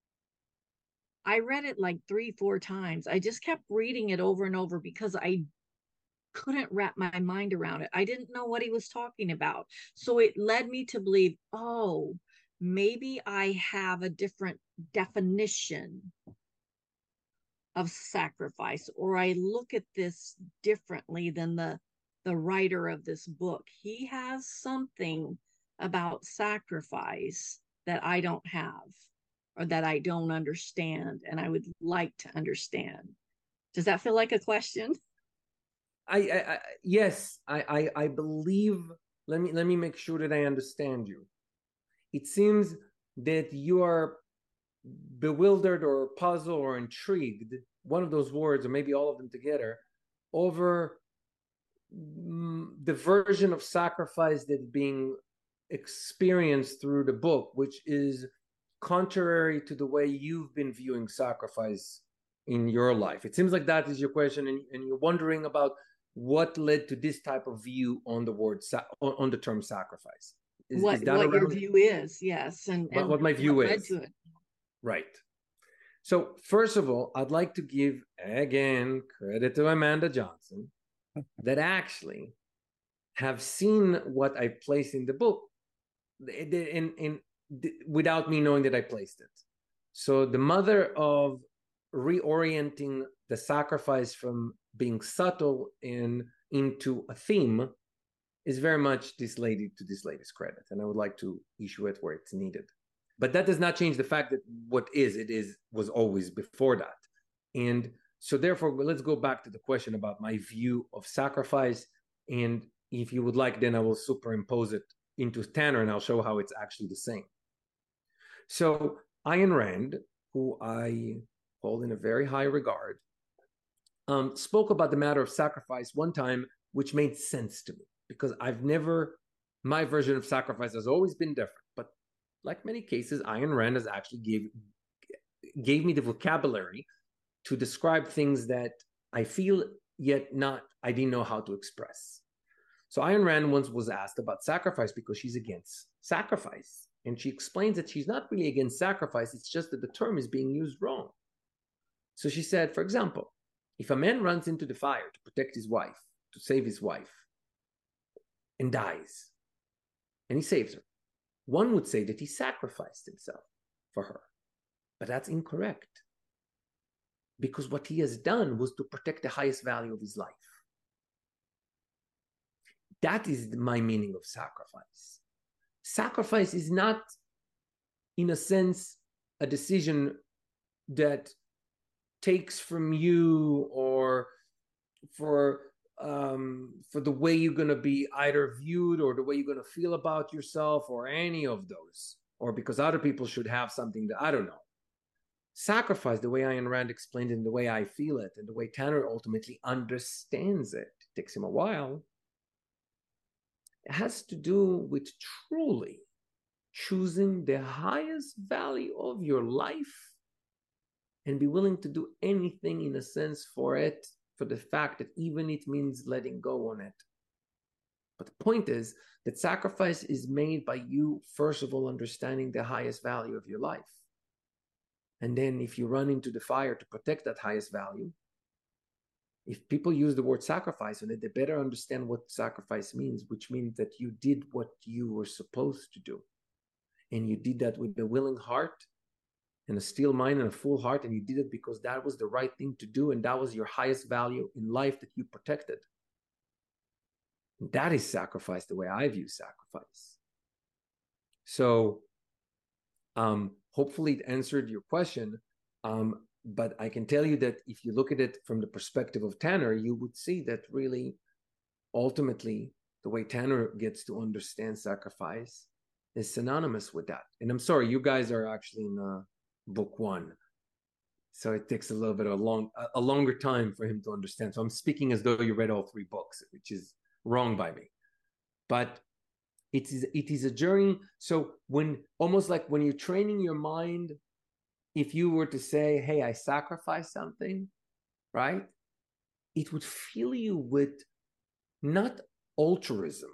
I read it like three, four times. I just kept reading it over and over because I couldn't wrap my mind around it. I didn't know what he was talking about. So it led me to believe, oh, maybe I have a different definition of sacrifice, or I look at this differently than the the writer of this book. He has something about sacrifice that I don't have or that I don't understand, and I would like to understand. Does that feel like a question? I, I, I yes, I, I I believe. Let me let me make sure that I understand you. It seems that you are bewildered or puzzled or intrigued, one of those words, or maybe all of them together, over the version of sacrifice that's being experienced through the book, which is contrary to the way you've been viewing sacrifice in your life? It seems like that is your question, and, and you're wondering about what led to this type of view on the word on the term sacrifice. Is, what, is that what your view is, yes, and, what, and what my view what is. Led to it. Right. So first of all, I'd like to give again credit to Amanda Johnson that actually have seen what I placed in the book, in, in, in without me knowing that I placed it. So the mother of reorienting the sacrifice from being subtle and into a theme is very much this lady to this lady's credit, and I would like to issue it where it's needed. But that does not change the fact that what is it is was always before that. And so therefore, let's go back to the question about my view of sacrifice. And if you would like, then I will superimpose it into Tanner, and I'll show how it's actually the same. So Ayn Rand, who I hold in a very high regard, um, spoke about the matter of sacrifice one time, which made sense to me, because I've never, my version of sacrifice has always been different. But like many cases, Ayn Rand has actually gave, gave me the vocabulary to describe things that I feel yet not, I didn't know how to express. So Ayn Rand once was asked about sacrifice because she's against sacrifice. And she explains that she's not really against sacrifice, it's just that the term is being used wrong. So she said, for example, if a man runs into the fire to protect his wife, to save his wife, and dies, and he saves her, one would say that he sacrificed himself for her. But that's incorrect, because what he has done was to protect the highest value of his life. That is my meaning of sacrifice. Sacrifice is not, in a sense, a decision that takes from you or for um, for the way you're going to be either viewed or the way you're going to feel about yourself or any of those, or because other people should have something that I don't know. Sacrifice, the way Ayn Rand explained it and the way I feel it and the way Tanner ultimately understands it, it takes him a while, it has to do with truly choosing the highest value of your life and be willing to do anything in a sense for it, for the fact that even it means letting go on it. But the point is that sacrifice is made by you, first of all, understanding the highest value of your life. And then if you run into the fire to protect that highest value, if people use the word sacrifice on it, they better understand what sacrifice means, which means that you did what you were supposed to do. And you did that with a willing heart and a still mind and a full heart, and you did it because that was the right thing to do, and that was your highest value in life that you protected. And that is sacrifice, the way I view sacrifice. So um, hopefully it answered your question, um, but I can tell you that if you look at it from the perspective of Tanner, you would see that really, ultimately, the way Tanner gets to understand sacrifice is synonymous with that. And I'm sorry, you guys are actually in uh, book one, so it takes a little bit of a long, a longer time for him to understand. So I'm speaking as though you read all three books, which is wrong by me. But it is it is a journey. So when almost like when you're training your mind, if you were to say, "Hey, I sacrificed something," right? It would fill you with not altruism.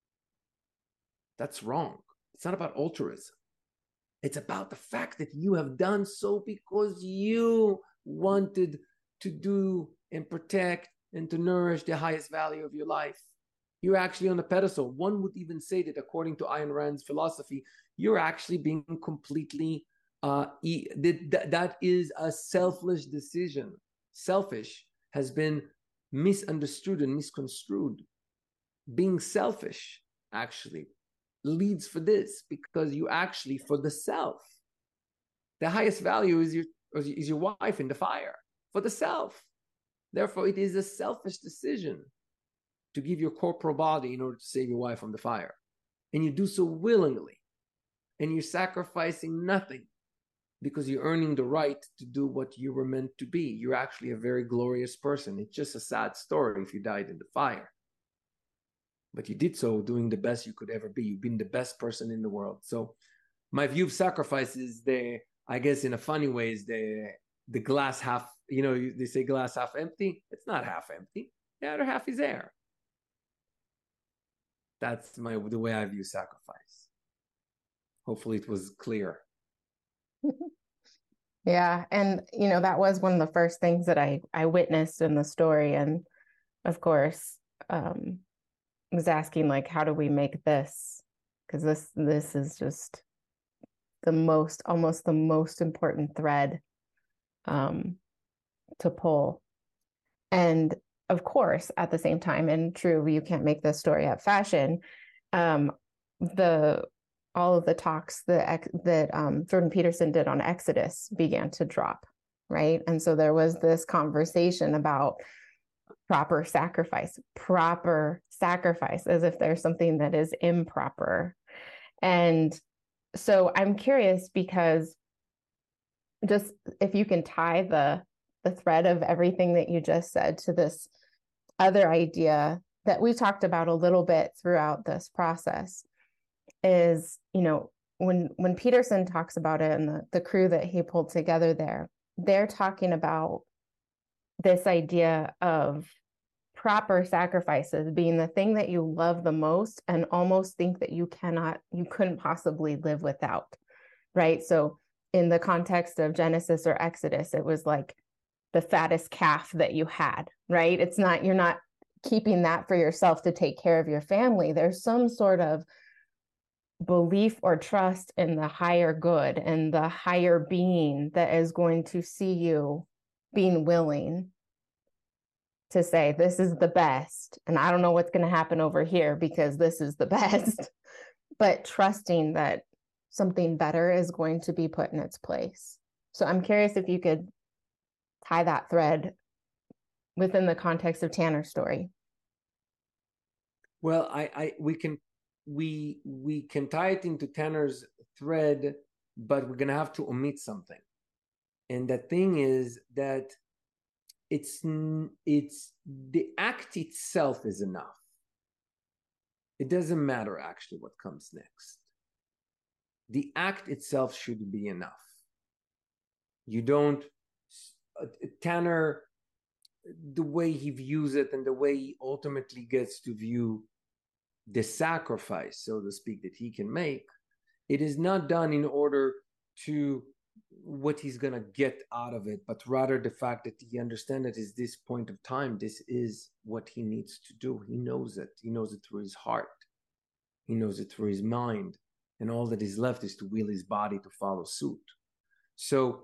That's wrong. It's not about altruism. It's about the fact that you have done so because you wanted to do and protect and to nourish the highest value of your life. You're actually on a pedestal. One would even say that according to Ayn Rand's philosophy, you're actually being completely, uh, that, that is a selfless decision. Selfish has been misunderstood and misconstrued. Being selfish, actually, leads for this, because you actually, for the self, the highest value is your is your wife in the fire, for the self. Therefore, it is a selfish decision to give your corporal body in order to save your wife from the fire, and you do so willingly, and you're sacrificing nothing because you're earning the right to do what you were meant to be. You're actually a very glorious person. It's just a sad story if you died in the fire. But you did so doing the best you could ever be. You've been the best person in the world. So my view of sacrifice is the, I guess in a funny way, is the, the glass half you know, they say glass half empty. It's not half empty. The other half is air. That's my the way I view sacrifice. Hopefully it was clear. Yeah. And, you know, that was one of the first things that I, I witnessed in the story. And of course, um, was asking, like, how do we make this? Because this, this is just the most, almost the most important thread um, to pull. And of course, at the same time, and true, you can't make this story up fashion, um, the all of the talks that that um, Jordan Peterson did on Exodus began to drop, right? And so there was this conversation about proper sacrifice, proper sacrifice, as if there's something that is improper. And so I'm curious, because just if you can tie the the thread of everything that you just said to this other idea that we talked about a little bit throughout this process, is, you know, when when Peterson talks about it and the, the crew that he pulled together there, they're talking about this idea of proper sacrifices being the thing that you love the most and almost think that you cannot, you couldn't possibly live without, right? So in the context of Genesis or Exodus, it was like the fattest calf that you had, right? It's not, you're not keeping that for yourself to take care of your family. There's some sort of belief or trust in the higher good and the higher being that is going to see you being willing to say, this is the best, and I don't know what's going to happen over here because this is the best, but trusting that something better is going to be put in its place. So I'm curious if you could tie that thread within the context of Tanner's story. Well, I, I we can we we can tie it into Tanner's thread, but we're gonna have to omit something. And the thing is that it's it's the act itself is enough. It doesn't matter actually what comes next. The act itself should be enough. You don't, uh, Tanner, the way he views it and the way he ultimately gets to view the sacrifice, so to speak, that he can make, it is not done in order to what he's going to get out of it, but rather the fact that he understands that at this point of time, this is what he needs to do. He knows it. He knows it through his heart. He knows it through his mind. And all that is left is to will his body to follow suit. So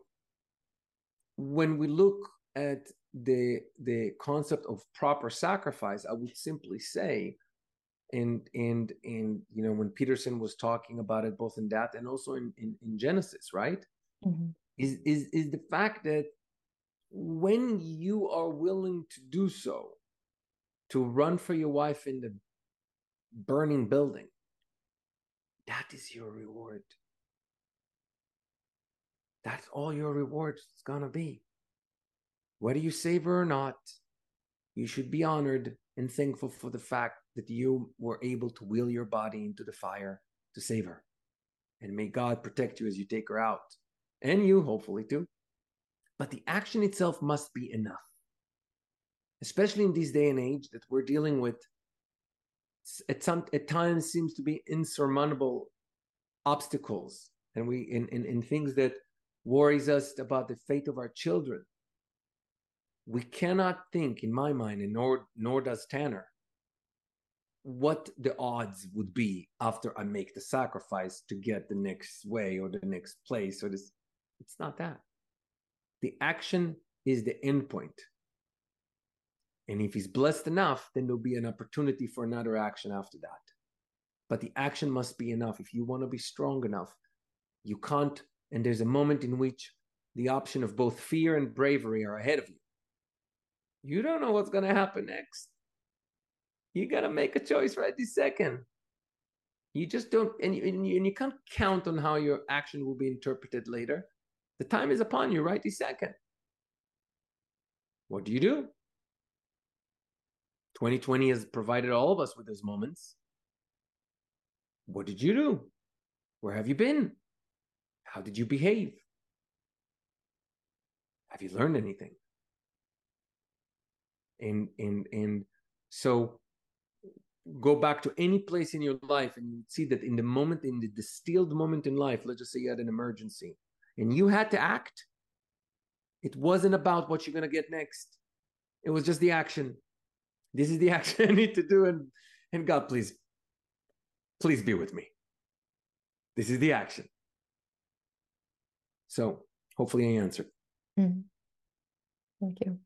when we look at the, the concept of proper sacrifice, I would simply say, and and and you know, when Peterson was talking about it, both in that and also in, in, in Genesis, right? Mm-hmm. Is, is is the fact that when you are willing to do so, to run for your wife in the burning building, that is your reward. That's all your reward is gonna be. Whether you save her or not, you should be honored and thankful for the fact that you were able to will your body into the fire to save her. And may God protect you as you take her out. And you, hopefully, too. But the action itself must be enough. Especially in this day and age that we're dealing with, at some at times seems to be insurmountable obstacles. And we in, in, in things that worries us about the fate of our children. We cannot think, in my mind, and nor nor does Tanner, what the odds would be after I make the sacrifice to get the next way or the next place or this. It's not that. The action is the end point. And if he's blessed enough, then there'll be an opportunity for another action after that. But the action must be enough. If you want to be strong enough, you can't. And there's a moment in which the option of both fear and bravery are ahead of you. You don't know what's going to happen next. You got to make a choice right this second. You just don't, and you, and, you, and you can't count on how your action will be interpreted later. The time is upon you right this second. What do you do? twenty twenty has provided all of us with those moments. What did you do? Where have you been? How did you behave? Have you learned anything? And, and, and so go back to any place in your life and you see that in the moment, in the distilled moment in life, let's just say you had an emergency and you had to act. It wasn't about what you're going to get next. It was just the action. This is the action I need to do. And, and God, please, please be with me. This is the action. So hopefully I answered. Mm-hmm. Thank you.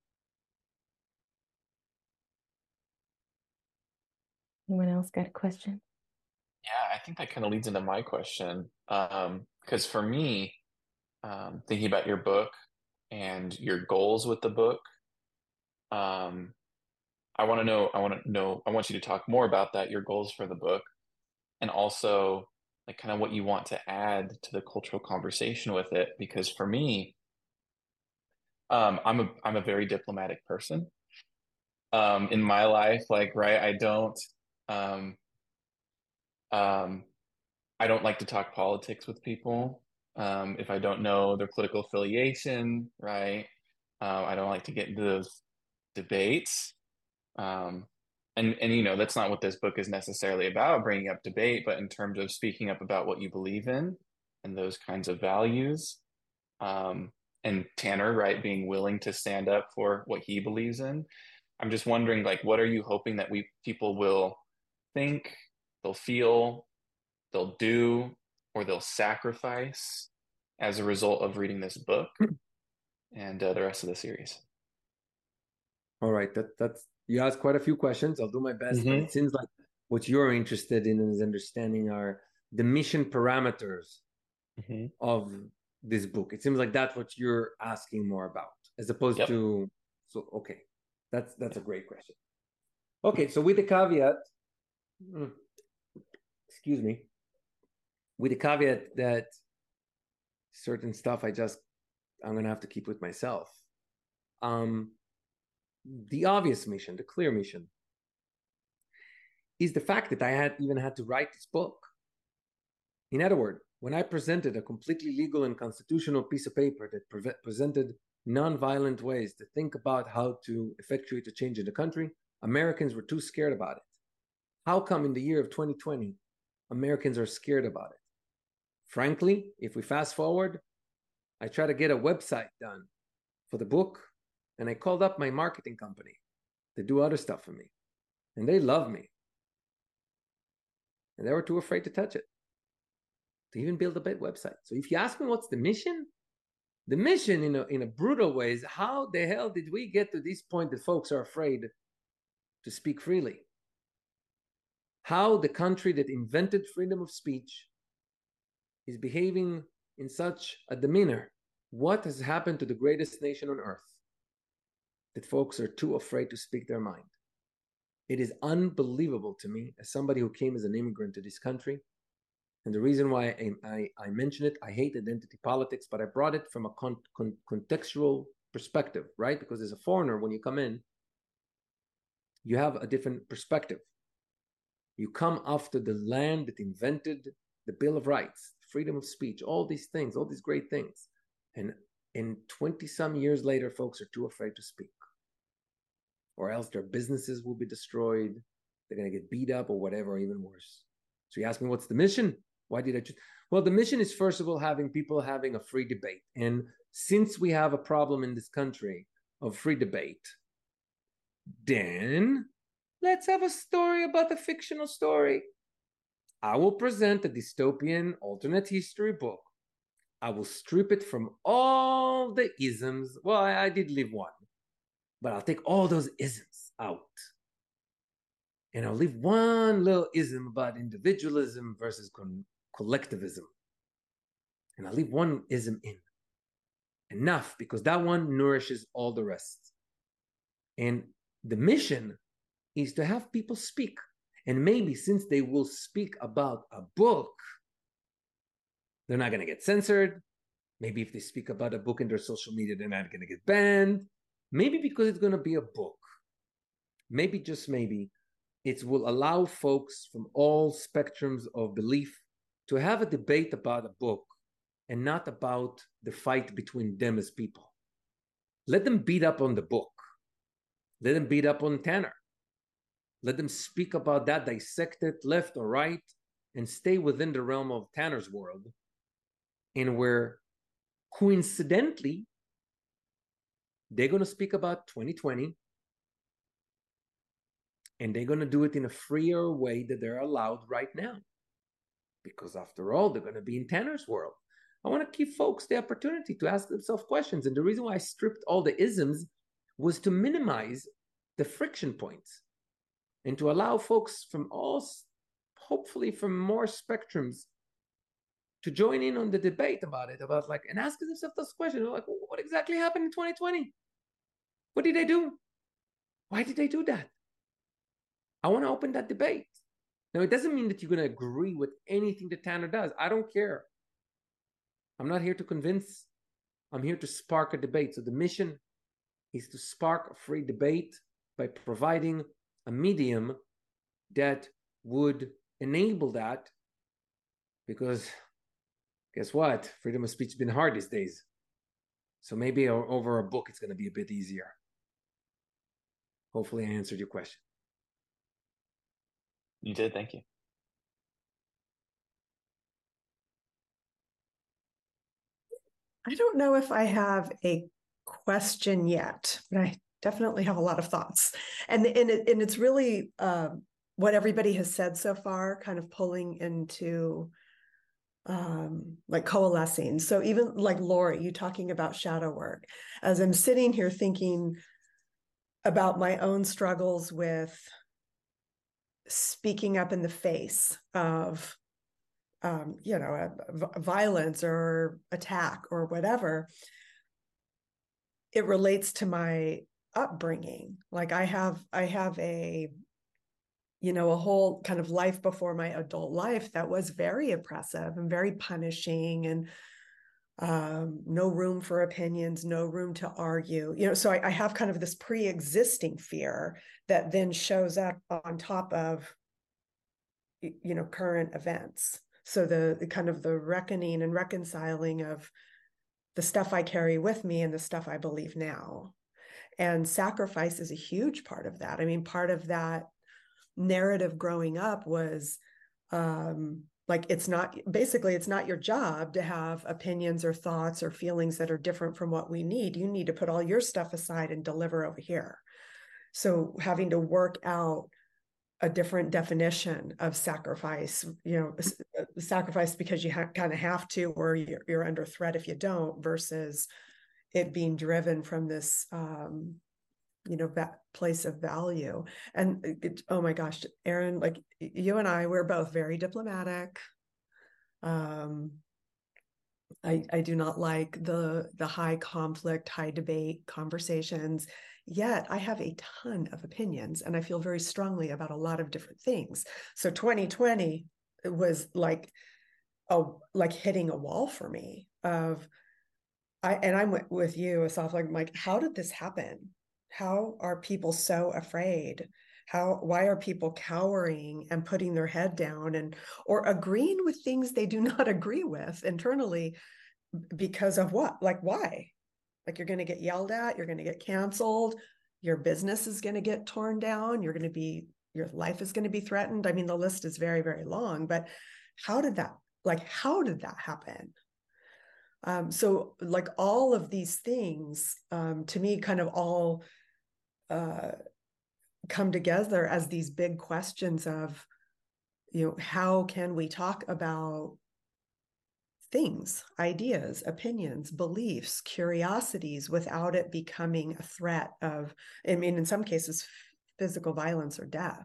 Anyone else got a question? Yeah, I think that kind of leads into my question. Um, because for me, um, thinking about your book and your goals with the book, um, I want to know, I want to know, I want you to talk more about that, your goals for the book, and also like kind of what you want to add to the cultural conversation with it. Because for me, um, I'm a I'm a very diplomatic person. Um, in my life, like, right, I don't um um I don't like to talk politics with people. Um, if I don't know their political affiliation, right? Uh, I don't like to get into those debates. Um, and and you know that's not what this book is necessarily about, bringing up debate, but in terms of speaking up about what you believe in and those kinds of values. Um, and Tanner, right, being willing to stand up for what he believes in. I'm just wondering, like, what are you hoping that we people will think, they'll feel, they'll do, or they'll sacrifice as a result of reading this book and uh, the rest of the series? All right, that that's you asked quite a few questions. I'll do my best, but Mm-hmm. it seems like what you're interested in is understanding are the mission parameters Mm-hmm. of this book. It seems like that's what you're asking more about, as opposed Yep. to so okay. That's that's a great question. Okay, so with the caveat, excuse me, with the caveat that certain stuff I just I'm gonna have to keep with myself. Um, the obvious mission, the clear mission, is the fact that I had even had to write this book. In other words, when I presented a completely legal and constitutional piece of paper that pre- presented non-violent ways to think about how to effectuate a change in the country, Americans were too scared about it. How come in the year of twenty twenty, Americans are scared about it? Frankly, if we fast forward, I try to get a website done for the book, and I called up my marketing company to do other stuff for me. And they love me. And they were too afraid to touch it, to even build a bit website. So if you ask me what's the mission, the mission in a, in a brutal way is how the hell did we get to this point that folks are afraid to speak freely? How the country that invented freedom of speech is behaving in such a demeanor. What has happened to the greatest nation on earth that folks are too afraid to speak their mind? It is unbelievable to me, as somebody who came as an immigrant to this country. And the reason why I, I, I mention it, I hate identity politics, but I brought it from a con, con, contextual perspective, right? Because as a foreigner, when you come in, you have a different perspective. You come after the land that invented the Bill of Rights, freedom of speech, all these things, all these great things. And in twenty some years later, folks are too afraid to speak. Or else their businesses will be destroyed. They're going to get beat up or whatever, or even worse. So you ask me, what's the mission? Why did I choose? Well, the mission is, first of all, having people having a free debate. And since we have a problem in this country of free debate, then let's have a story about a fictional story. I will present a dystopian alternate history book. I will strip it from all the isms. Well, I, I did leave one, but I'll take all those isms out. And I'll leave one little ism about individualism versus con- collectivism. And I'll leave one ism in. Enough, because that one nourishes all the rest. And the mission is to have people speak. And maybe since they will speak about a book, they're not going to get censored. Maybe if they speak about a book in their social media, they're not going to get banned. Maybe because it's going to be a book. Maybe, just maybe, it will allow folks from all spectrums of belief to have a debate about a book and not about the fight between them as people. Let them beat up on the book. Let them beat up on Tanner. Let them speak about that, dissect it left or right, and stay within the realm of Tanner's world, and where coincidentally they're going to speak about twenty twenty, and they're going to do it in a freer way that they're allowed right now, because after all, they're going to be in Tanner's world. I want to give folks the opportunity to ask themselves questions, and the reason why I stripped all the isms was to minimize the friction points and to allow folks from all, hopefully from more spectrums, to join in on the debate about it, about like, and ask themselves those questions, like, what exactly happened in twenty twenty? What did they do? Why did they do that? I want to open that debate. Now, it doesn't mean that you're going to agree with anything that Tanner does. I don't care. I'm not here to convince. I'm here to spark a debate. So the mission is to spark a free debate by providing a medium that would enable that, because guess what? Freedom of speech has been hard these days. So maybe over a book, it's going to be a bit easier. Hopefully I answered your question. You did. Thank you. I don't know if I have a question yet, but I definitely have a lot of thoughts. And, and, it, and it's really uh, what everybody has said so far, kind of pulling into um, like coalescing. So even like Lori, you talking about shadow work, as I'm sitting here thinking about my own struggles with speaking up in the face of, um, you know, a, a violence or attack or whatever, it relates to my upbringing. Like I have, I have a, you know, a whole kind of life before my adult life that was very oppressive and very punishing, and um, no room for opinions, no room to argue, you know, so I, I have kind of this pre-existing fear that then shows up on top of, you know, current events. So the, the kind of the reckoning and reconciling of the stuff I carry with me and the stuff I believe now. And sacrifice is a huge part of that. I mean, part of that narrative growing up was, um, like, it's not, basically, it's not your job to have opinions or thoughts or feelings that are different from what we need. You need to put all your stuff aside and deliver over here. So having to work out a different definition of sacrifice, you know, sacrifice because you ha- kind of have to, or you're, you're under threat if you don't, versus it being driven from this, um, you know, that place of value. And it, oh my gosh, Aaron, like you and I, we're both very diplomatic. Um, I, I do not like the, the high conflict, high debate conversations, yet I have a ton of opinions and I feel very strongly about a lot of different things. So twenty twenty was like, oh, like hitting a wall for me of, I, and I'm with, with you, Asaf, like, like, how did this happen? How are people so afraid? How, why are people cowering and putting their head down and, or agreeing with things they do not agree with internally because of what? Like, why? Like, you're going to get yelled at, you're going to get canceled, your business is going to get torn down, you're going to be, your life is going to be threatened. I mean, the list is very, very long, but how did that, like, how did that happen? Um, so like all of these things, um, to me, kind of all uh, come together as these big questions of, you know, how can we talk about things, ideas, opinions, beliefs, curiosities without it becoming a threat of, I mean, in some cases, physical violence or death.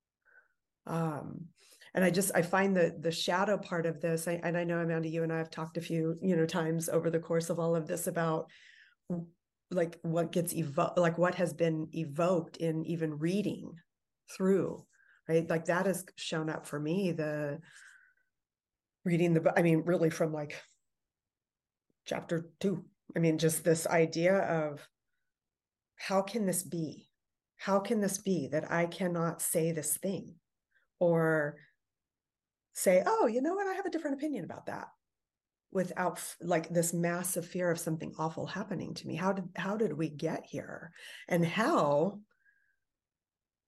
Um, And I just, I find the the shadow part of this, I, and I know, Amanda, you and I have talked a few, you know, times over the course of all of this about like what gets evoked, like what has been evoked in even reading through, right? Like that has shown up for me, the reading the, I mean, really from like chapter two. I mean, just this idea of how can this be? How can this be that I cannot say this thing? Or say, oh, you know what? I have a different opinion about that, without like this massive fear of something awful happening to me. How did, how did we get here? And how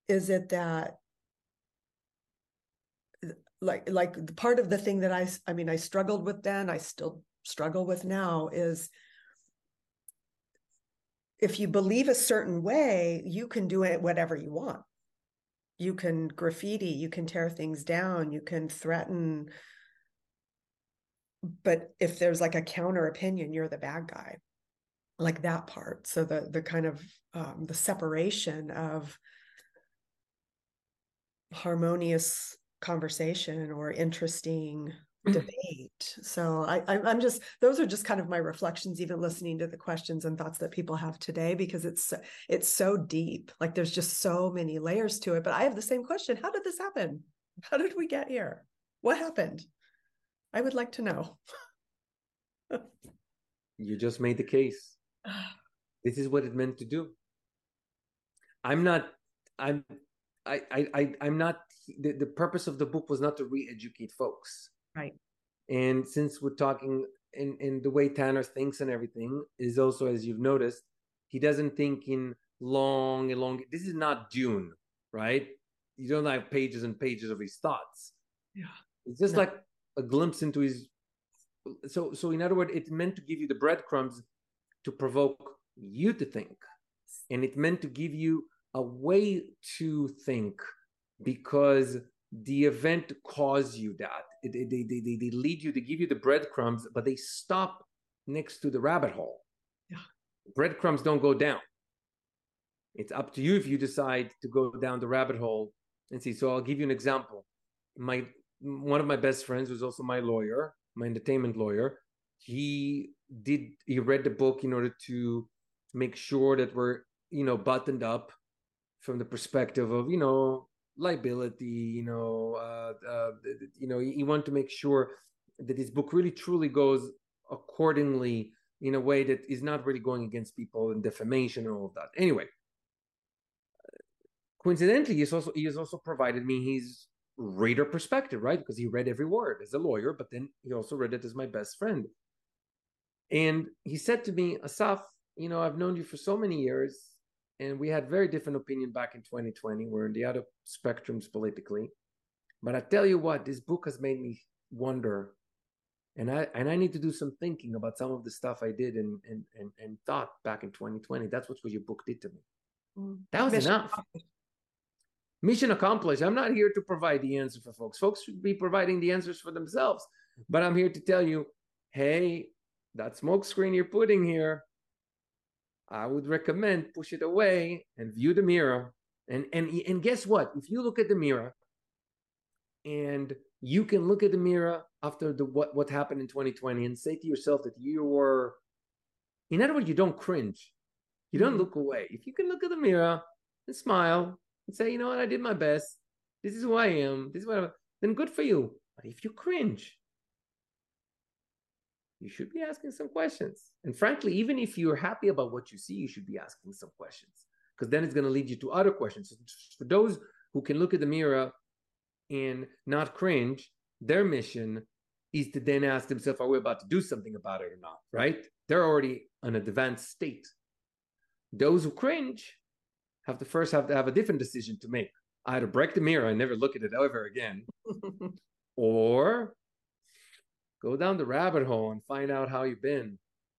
is it that like like the part of the thing that I I mean I struggled with then, I still struggle with now, is if you believe a certain way, you can do it whatever you want. You can graffiti, you can tear things down, you can threaten. But if there's like a counter opinion, you're the bad guy. Like that part. So the the kind of um, the separation of harmonious conversation or interesting debate. So I, I I'm just, those are just kind of my reflections, even listening to the questions and thoughts that people have today, because it's it's so deep. Like there's just so many layers to it. But I have the same question: how did this happen? How did we get here? What happened? I would like to know. You just made the case. This is what it meant to do. I'm not. I'm. I. I. I I'm not. The, the purpose of the book was not to re-educate folks. Right. And since we're talking in, in the way Tanner thinks and everything is also, as you've noticed, he doesn't think in long and long. This is not Dune, right? You don't have pages and pages of his thoughts. Yeah. It's just no. like a glimpse into his. So, so in other words, it's meant to give you the breadcrumbs to provoke you to think. And it meant to give you a way to think, because the event caused you that. It, it, they, they, they lead you, they give you the breadcrumbs, but they stop next to the rabbit hole. Yeah. Breadcrumbs don't go down. It's up to you if you decide to go down the rabbit hole and see. So I'll give you an example. My one of my best friends, who's also my lawyer, my entertainment lawyer, he did he read the book in order to make sure that we're, you know, buttoned up from the perspective of, you know, liability, you know, uh, uh, you know, he wanted to make sure that his book really truly goes accordingly in a way that is not really going against people and defamation and all of that. Anyway, coincidentally, he's also he has also provided me his reader perspective, right? Because he read every word as a lawyer, but then he also read it as my best friend. And he said to me, Asaf, you know, I've known you for so many years, and we had very different opinion back in twenty twenty. We're in the other spectrums politically. But I tell you what, this book has made me wonder. And I and I need to do some thinking about some of the stuff I did and and and, and thought back in twenty twenty. That's what your book did to me. Mm. That was Mission enough. Accomplished. Mission accomplished. I'm not here to provide the answer for folks. Folks should be providing the answers for themselves. But I'm here to tell you, hey, that smoke screen you're putting here, I would recommend push it away and view the mirror. And, and, and guess what? If you look at the mirror and you can look at the mirror after the what, what happened in twenty twenty and say to yourself that you were, in other words, you don't cringe. You don't look away. If you can look at the mirror and smile and say, you know what, I did my best. This is who I am. This is what I'm, then good for you. But if you cringe, you should be asking some questions. And frankly, even if you're happy about what you see, you should be asking some questions, because then it's going to lead you to other questions. So for those who can look at the mirror and not cringe, their mission is to then ask themselves, are we about to do something about it or not, right? They're already in an advanced state. Those who cringe have to first have to have a different decision to make. Either break the mirror and never look at it ever again, or go down the rabbit hole and find out how you've been.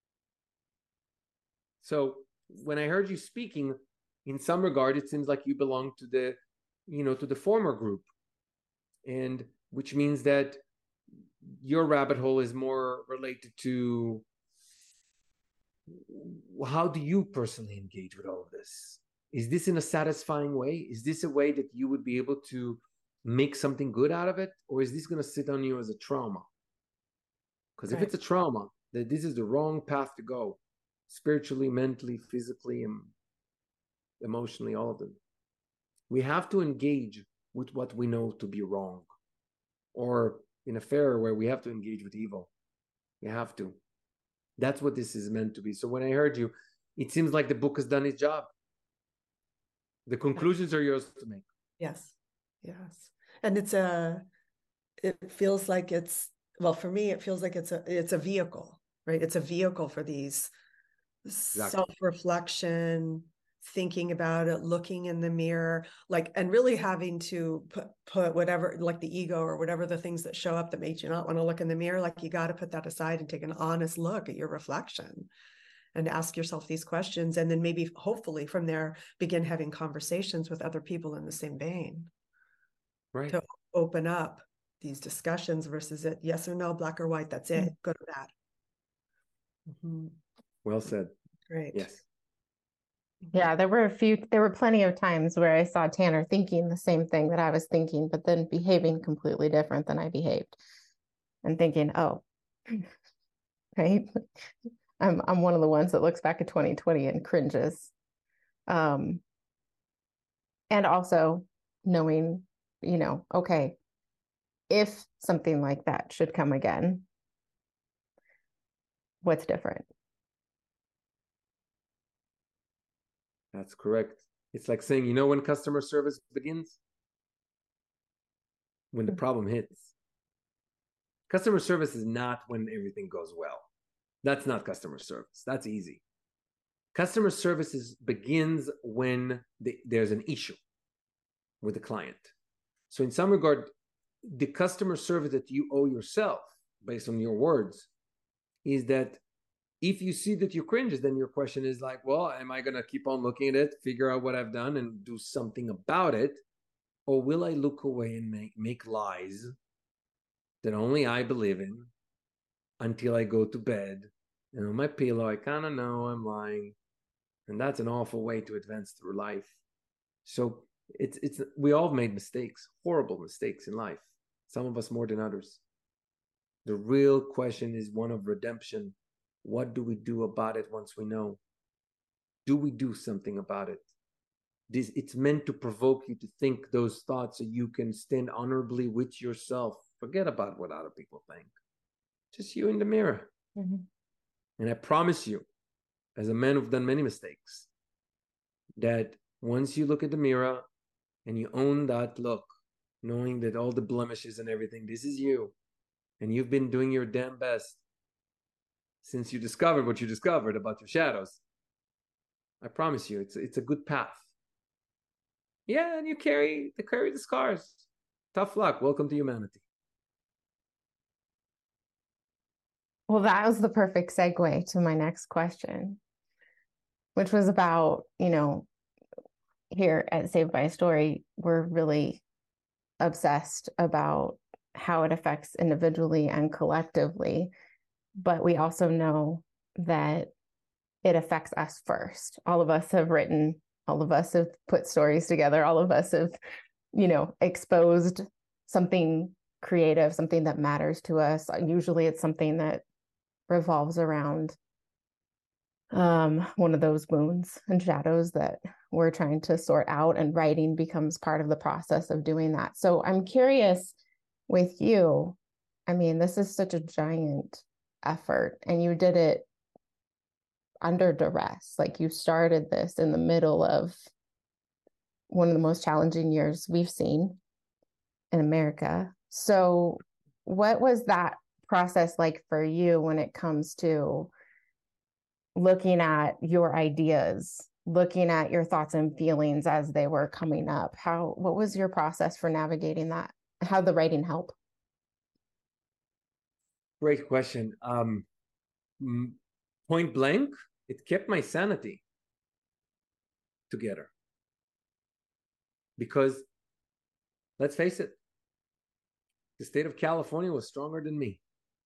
So when I heard you speaking, in some regard, it seems like you belong to the, you know, to the former group, and which means that your rabbit hole is more related to how do you personally engage with all of this? Is this in a satisfying way? Is this a way that you would be able to make something good out of it? Or is this going to sit on you as a trauma? Because right. if it's a trauma, that this is the wrong path to go, spiritually, mentally, physically, and emotionally, all of them. We have to engage with what we know to be wrong, or in a fairer way, we have to engage with evil. We have to. That's what this is meant to be. So when I heard you, it seems like the book has done its job. The conclusions are yours to make. Yes, yes. And it's a, it feels like it's, well, for me, it feels like it's a, it's a vehicle, right? It's a vehicle for these exactly. self-reflection, thinking about it, looking in the mirror, like, and really having to put, put whatever, like the ego or whatever the things that show up that make you not want to look in the mirror, like you got to put that aside and take an honest look at your reflection and ask yourself these questions. And then maybe, hopefully from there, begin having conversations with other people in the same vein. Right. To open up these discussions versus it, yes or no, black or white, that's it, mm-hmm. Good or bad. Mm-hmm. Well said. Great. Yes. Yeah, there were a few, there were plenty of times where I saw Tanner thinking the same thing that I was thinking, but then behaving completely different than I behaved. And thinking, oh, right. I'm I'm one of the ones that looks back at twenty twenty and cringes. Um, and also knowing, you know, okay, if something like that should come again, what's different? That's correct. It's like saying, you know, when customer service begins? When the problem hits. Customer service is not when everything goes well. That's not customer service. That's easy. Customer service is, begins when the, there's an issue with the client. So in some regard, the customer service that you owe yourself, based on your words, is that if you see that you cringes, then your question is like, well, am I going to keep on looking at it, figure out what I've done and do something about it? Or will I look away and make, make lies that only I believe in until I go to bed and on my pillow, I kind of know I'm lying. And that's an awful way to advance through life. So it's, it's, we all made mistakes, horrible mistakes in life. Some of us more than others. The real question is one of redemption. What do we do about it once we know? Do we do something about it? This, it's meant to provoke you to think those thoughts so you can stand honorably with yourself. Forget about what other people think. Just you in the mirror. Mm-hmm. And I promise you, as a man who's done many mistakes, that once you look at the mirror and you own that look, knowing that all the blemishes and everything, this is you, and you've been doing your damn best since you discovered what you discovered about your shadows, I promise you, it's it's a good path. Yeah, and you carry the carry the scars. Tough luck. Welcome to humanity. Well, that was the perfect segue to my next question, which was about, you know, here at Saved by a Story, we're really obsessed about how it affects individually and collectively, but we also know that it affects us first. All of us have written, all of us have put stories together, all of us have, you know, exposed something creative, something that matters to us. Usually it's something that revolves around um, one of those wounds and shadows that we're trying to sort out, and writing becomes part of the process of doing that. So I'm curious with you, I mean, this is such a giant effort, and you did it under duress. Like, you started this in the middle of one of the most challenging years we've seen in America. So what was that process like for you when it comes to looking at your ideas, looking at your thoughts and feelings as they were coming up? How, what was your process for navigating that? How did the writing help? Great question. Um, point blank, it kept my sanity together. Because, let's face it, the state of California was stronger than me.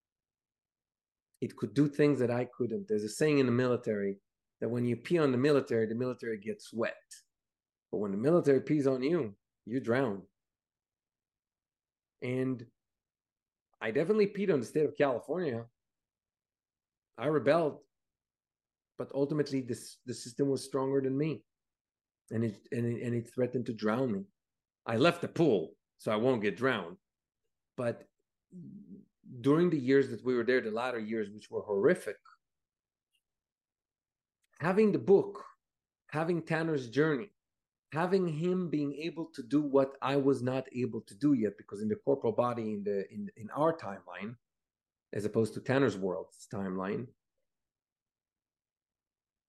It could do things that I couldn't. There's a saying in the military that when you pee on the military, the military gets wet. But when the military pees on you, you drown. And I definitely peed on the state of California. I rebelled. But ultimately, this, the system was stronger than me. And it, and, it, and it threatened to drown me. I left the pool, so I won't get drowned. But during the years that we were there, the latter years, which were horrific, having the book, having Tanner's journey, having him being able to do what I was not able to do yet, because in the corporal body, in the in, in our timeline, as opposed to Tanner's world's timeline,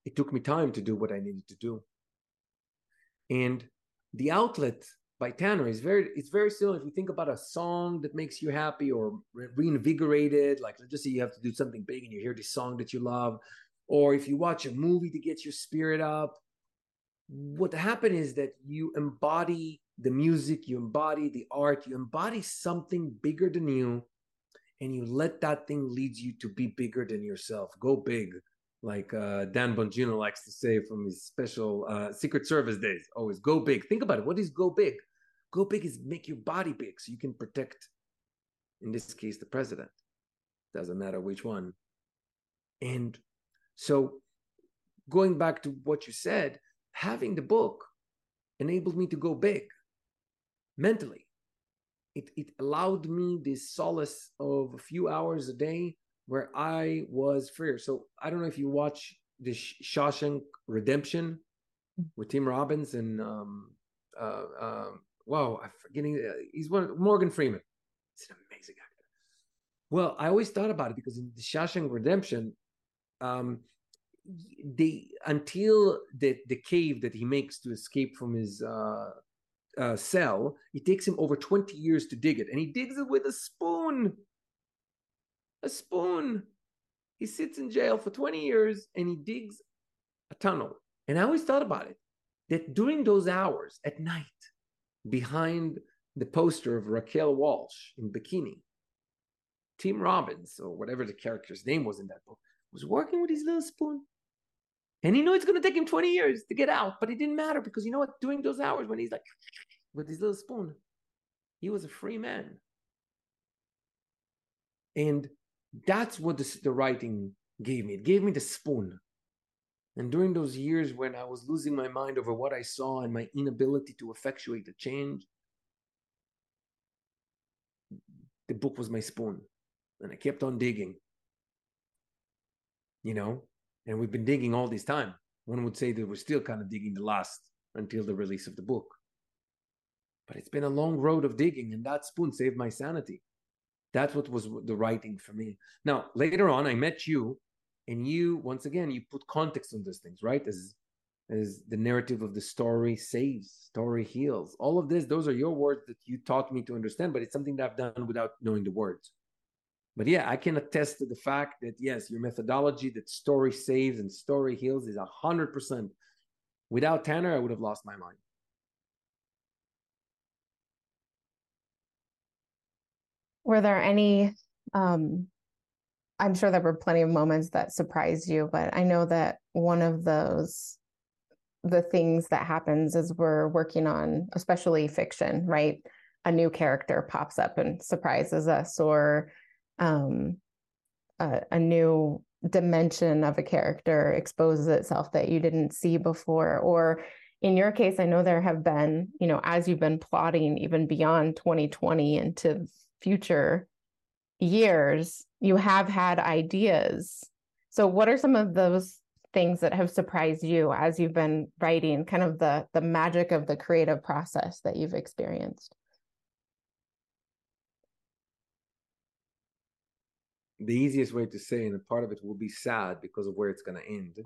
it took me time to do what I needed to do. And the outlet by Tanner is very, it's very similar. If you think about a song that makes you happy or re- reinvigorated, like let's just say you have to do something big and you hear this song that you love, or if you watch a movie to get your spirit up, what happened is that you embody the music, you embody the art, you embody something bigger than you, and you let that thing lead you to be bigger than yourself. Go big, like uh, Dan Bongino likes to say from his special uh, Secret Service days. Always go big. Think about it. What is go big? Go big is make your body big so you can protect, in this case, the president. Doesn't matter which one. And so going back to what you said, having the book enabled me to go big mentally. It, it allowed me this solace of a few hours a day where I was freer. So I don't know if you watch the Shawshank Redemption with Tim Robbins and um, uh, um, wow, I'm forgetting. Uh, he's one of, Morgan Freeman. He's an amazing actor. Well, I always thought about it because in the Shawshank Redemption, um, they until the the cave that he makes to escape from his uh, uh, cell, it takes him over twenty years to dig it, and he digs it with a spoon. A spoon. He sits in jail for twenty years and he digs a tunnel. And I always thought about it, that during those hours at night, behind the poster of Raquel Walsh in bikini, Tim Robbins, or whatever the character's name was in that book, was working with his little spoon. And he knew it's going to take him twenty years to get out, but it didn't matter because you know what? During those hours when he's like, with his little spoon, he was a free man. And that's what the, the writing gave me. It gave me the spoon. And during those years when I was losing my mind over what I saw and my inability to effectuate the change, the book was my spoon. And I kept on digging. You know? And we've been digging all this time. One would say that we're still kind of digging the last until the release of the book. But it's been a long road of digging, and that spoon saved my sanity. That's what was the writing for me. Now, later on, I met you, and you, once again, you put context on those things, right? As, as the narrative of the story saves, story heals. All of this, those are your words that you taught me to understand, but it's something that I've done without knowing the words. But yeah, I can attest to the fact that, yes, your methodology that story saves and story heals is one hundred percent. Without Tanner, I would have lost my mind. Were there any, um, I'm sure there were plenty of moments that surprised you, but I know that one of those, the things that happens is we're working on, especially fiction, right? A new character pops up and surprises us, or um, a, a new dimension of a character exposes itself that you didn't see before. Or in your case, I know there have been, you know, as you've been plotting even beyond twenty twenty into future years, you have had ideas. So what are some of those things that have surprised you as you've been writing, kind of the the magic of the creative process that you've experienced? The easiest way to say, and a part of it will be sad because of where it's going to end,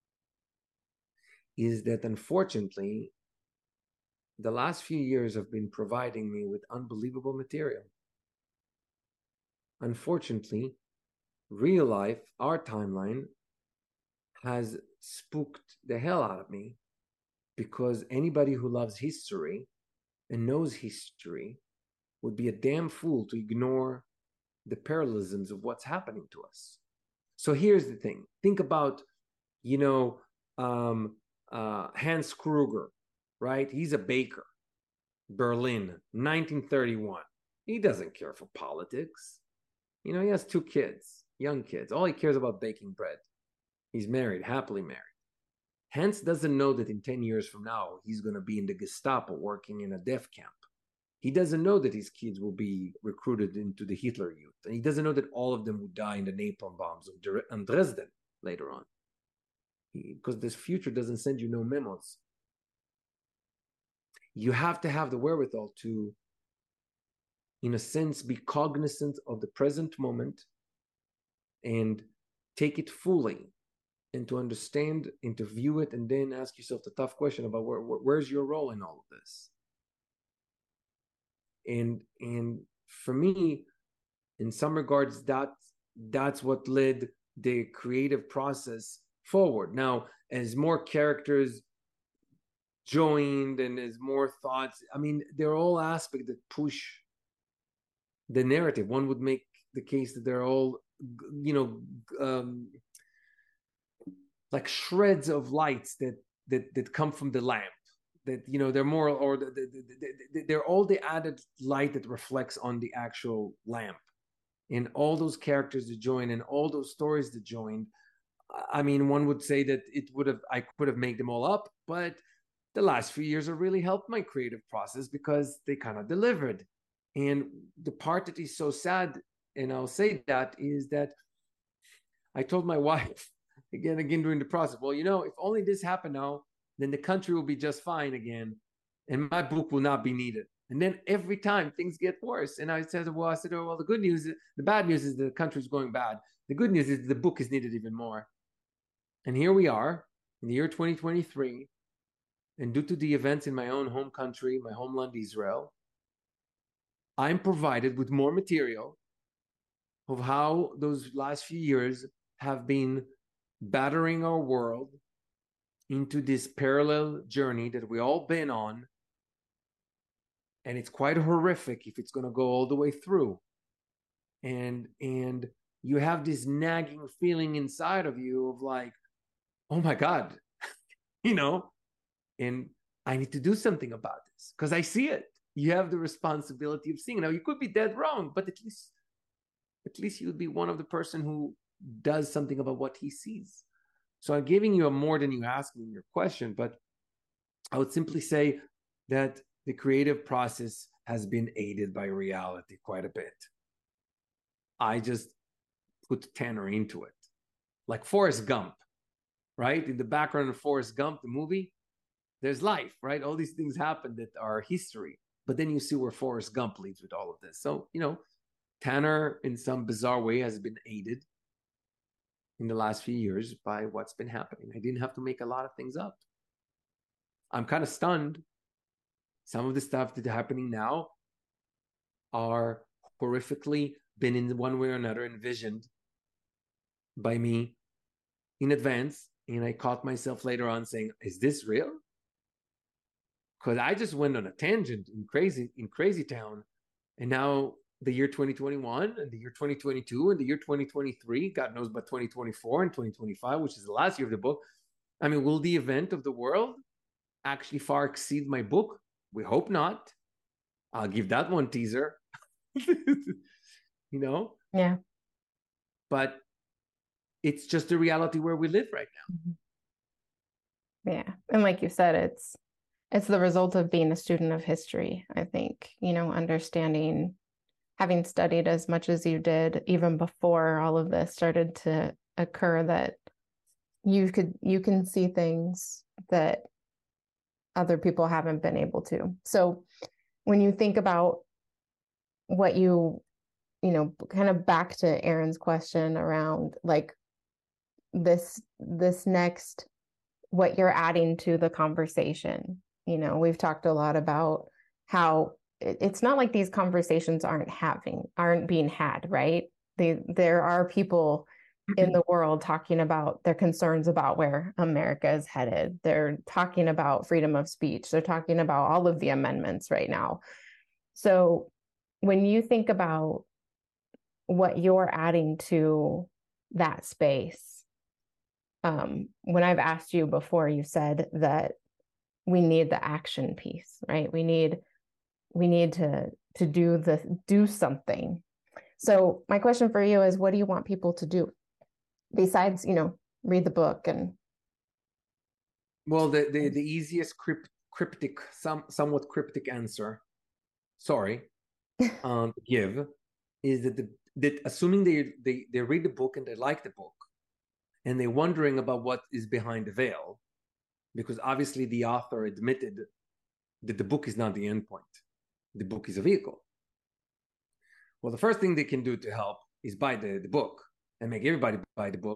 is that unfortunately, the last few years have been providing me with unbelievable material. Unfortunately, real life, our timeline, has spooked the hell out of me, because anybody who loves history and knows history would be a damn fool to ignore the parallelisms of what's happening to us. So here's the thing. Think about, you know, um, uh, Hans Kruger, right? He's a baker. Berlin, nineteen thirty-one. He doesn't care for politics. You know, he has two kids, young kids. All he cares about baking bread. He's married, happily married. Hans doesn't know that in ten years from now, he's going to be in the Gestapo working in a death camp. He doesn't know that his kids will be recruited into the Hitler Youth. And he doesn't know that all of them would die in the napalm bombs of Dresden later on. Because this future doesn't send you no memos. You have to have the wherewithal to, in a sense, be cognizant of the present moment and take it fully and to understand and to view it, and then ask yourself the tough question about where, where where's your role in all of this. And and for me, in some regards, that that's what led the creative process forward. Now, as more characters joined and as more thoughts, I mean, they're all aspects that push the narrative. One would make the case that they're all, you know, um, like shreds of lights that that that come from the lamp. That, you know, they're more, or the, the, the, they're all the added light that reflects on the actual lamp. And all those characters that join and all those stories that joined, I mean, one would say that it would have, I could have made them all up, but the last few years have really helped my creative process because they kind of delivered. And the part that is so sad, and I'll say that, is that I told my wife again, again during the process, well, you know, if only this happened now, then the country will be just fine again, and my book will not be needed. And then every time things get worse, and I said, well, I said, oh, well, the good news, is, the bad news is the country's going bad. The good news is the book is needed even more. And here we are in the year twenty twenty-three, and due to the events in my own home country, my homeland, Israel, I'm provided with more material of how those last few years have been battering our world into this parallel journey that we all been on. And it's quite horrific if it's going to go all the way through. And, and you have this nagging feeling inside of you of like, oh my God, you know, and I need to do something about this because I see it. You have the responsibility of seeing it. Now, you could be dead wrong, but at least, at least you would be one of the person who does something about what he sees. So I'm giving you a more than you asked me in your question, but I would simply say that the creative process has been aided by reality quite a bit. I just put Tanner into it. Like Forrest Gump, right? In the background of Forrest Gump, the movie, there's life, right? All these things happen that are history. But then you see where Forrest Gump leads with all of this. So, you know, Tanner in some bizarre way has been aided in the last few years by what's been happening. I didn't have to make a lot of things up. I'm kind of stunned. Some of the stuff that's happening now are horrifically been in one way or another envisioned by me in advance. And I caught myself later on saying, is this real? Because I just went on a tangent in crazy, in crazy town. And now the year twenty twenty-one and the year twenty twenty-two and the year twenty twenty-three, God knows about twenty twenty-four and twenty twenty-five, which is the last year of the book. I mean, will the event of the world actually far exceed my book? We hope not. I'll give that one teaser. You know? Yeah. But it's just the reality where we live right now. Yeah. And like you said, it's it's the result of being a student of history, I think, you know, understanding, having studied as much as you did, even before all of this started to occur, that you could, you can see things that other people haven't been able to. So when you think about what you, you know, kind of back to Aaron's question around like this, this next, what you're adding to the conversation, you know, we've talked a lot about how it's not like these conversations aren't having, aren't being had, right? They, there are people in the world talking about their concerns about where America is headed. They're talking about freedom of speech. They're talking about all of the amendments right now. So when you think about what you're adding to that space, um, when I've asked you before, you said that we need the action piece, right? We need, we need to, to do the, do something. So my question for you is, what do you want people to do besides, you know, read the book? And well, the the, the easiest crypt, cryptic, some somewhat cryptic answer, sorry, um, to give is that the that assuming they they they read the book and they like the book, and they're wondering about what is behind the veil, because obviously the author admitted that the book is not the end point. The book is a vehicle. Well, the first thing they can do to help is buy the, the book and make everybody buy the book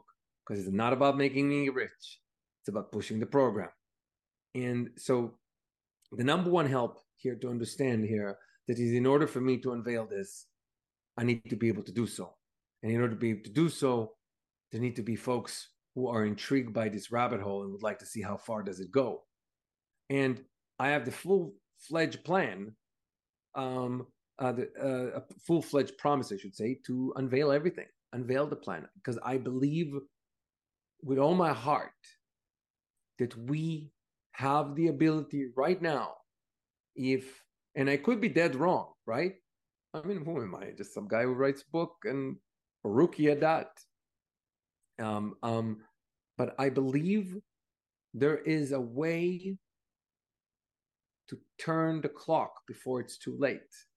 because it's not about making me rich. It's about pushing the program. And so the number one help here to understand here that is, in order for me to unveil this, I need to be able to do so. And in order to be able to do so, there need to be folks who are intrigued by this rabbit hole and would like to see how far does it go. And I have the full-fledged plan, um, uh, the, uh, a full-fledged promise, I should say, to unveil everything, unveil the plan, because I believe with all my heart that we have the ability right now, if, and I could be dead wrong, right? I mean, who am I? Just some guy who writes a book and a rookie at that. Um, um, but I believe there is a way to turn the clock before it's too late.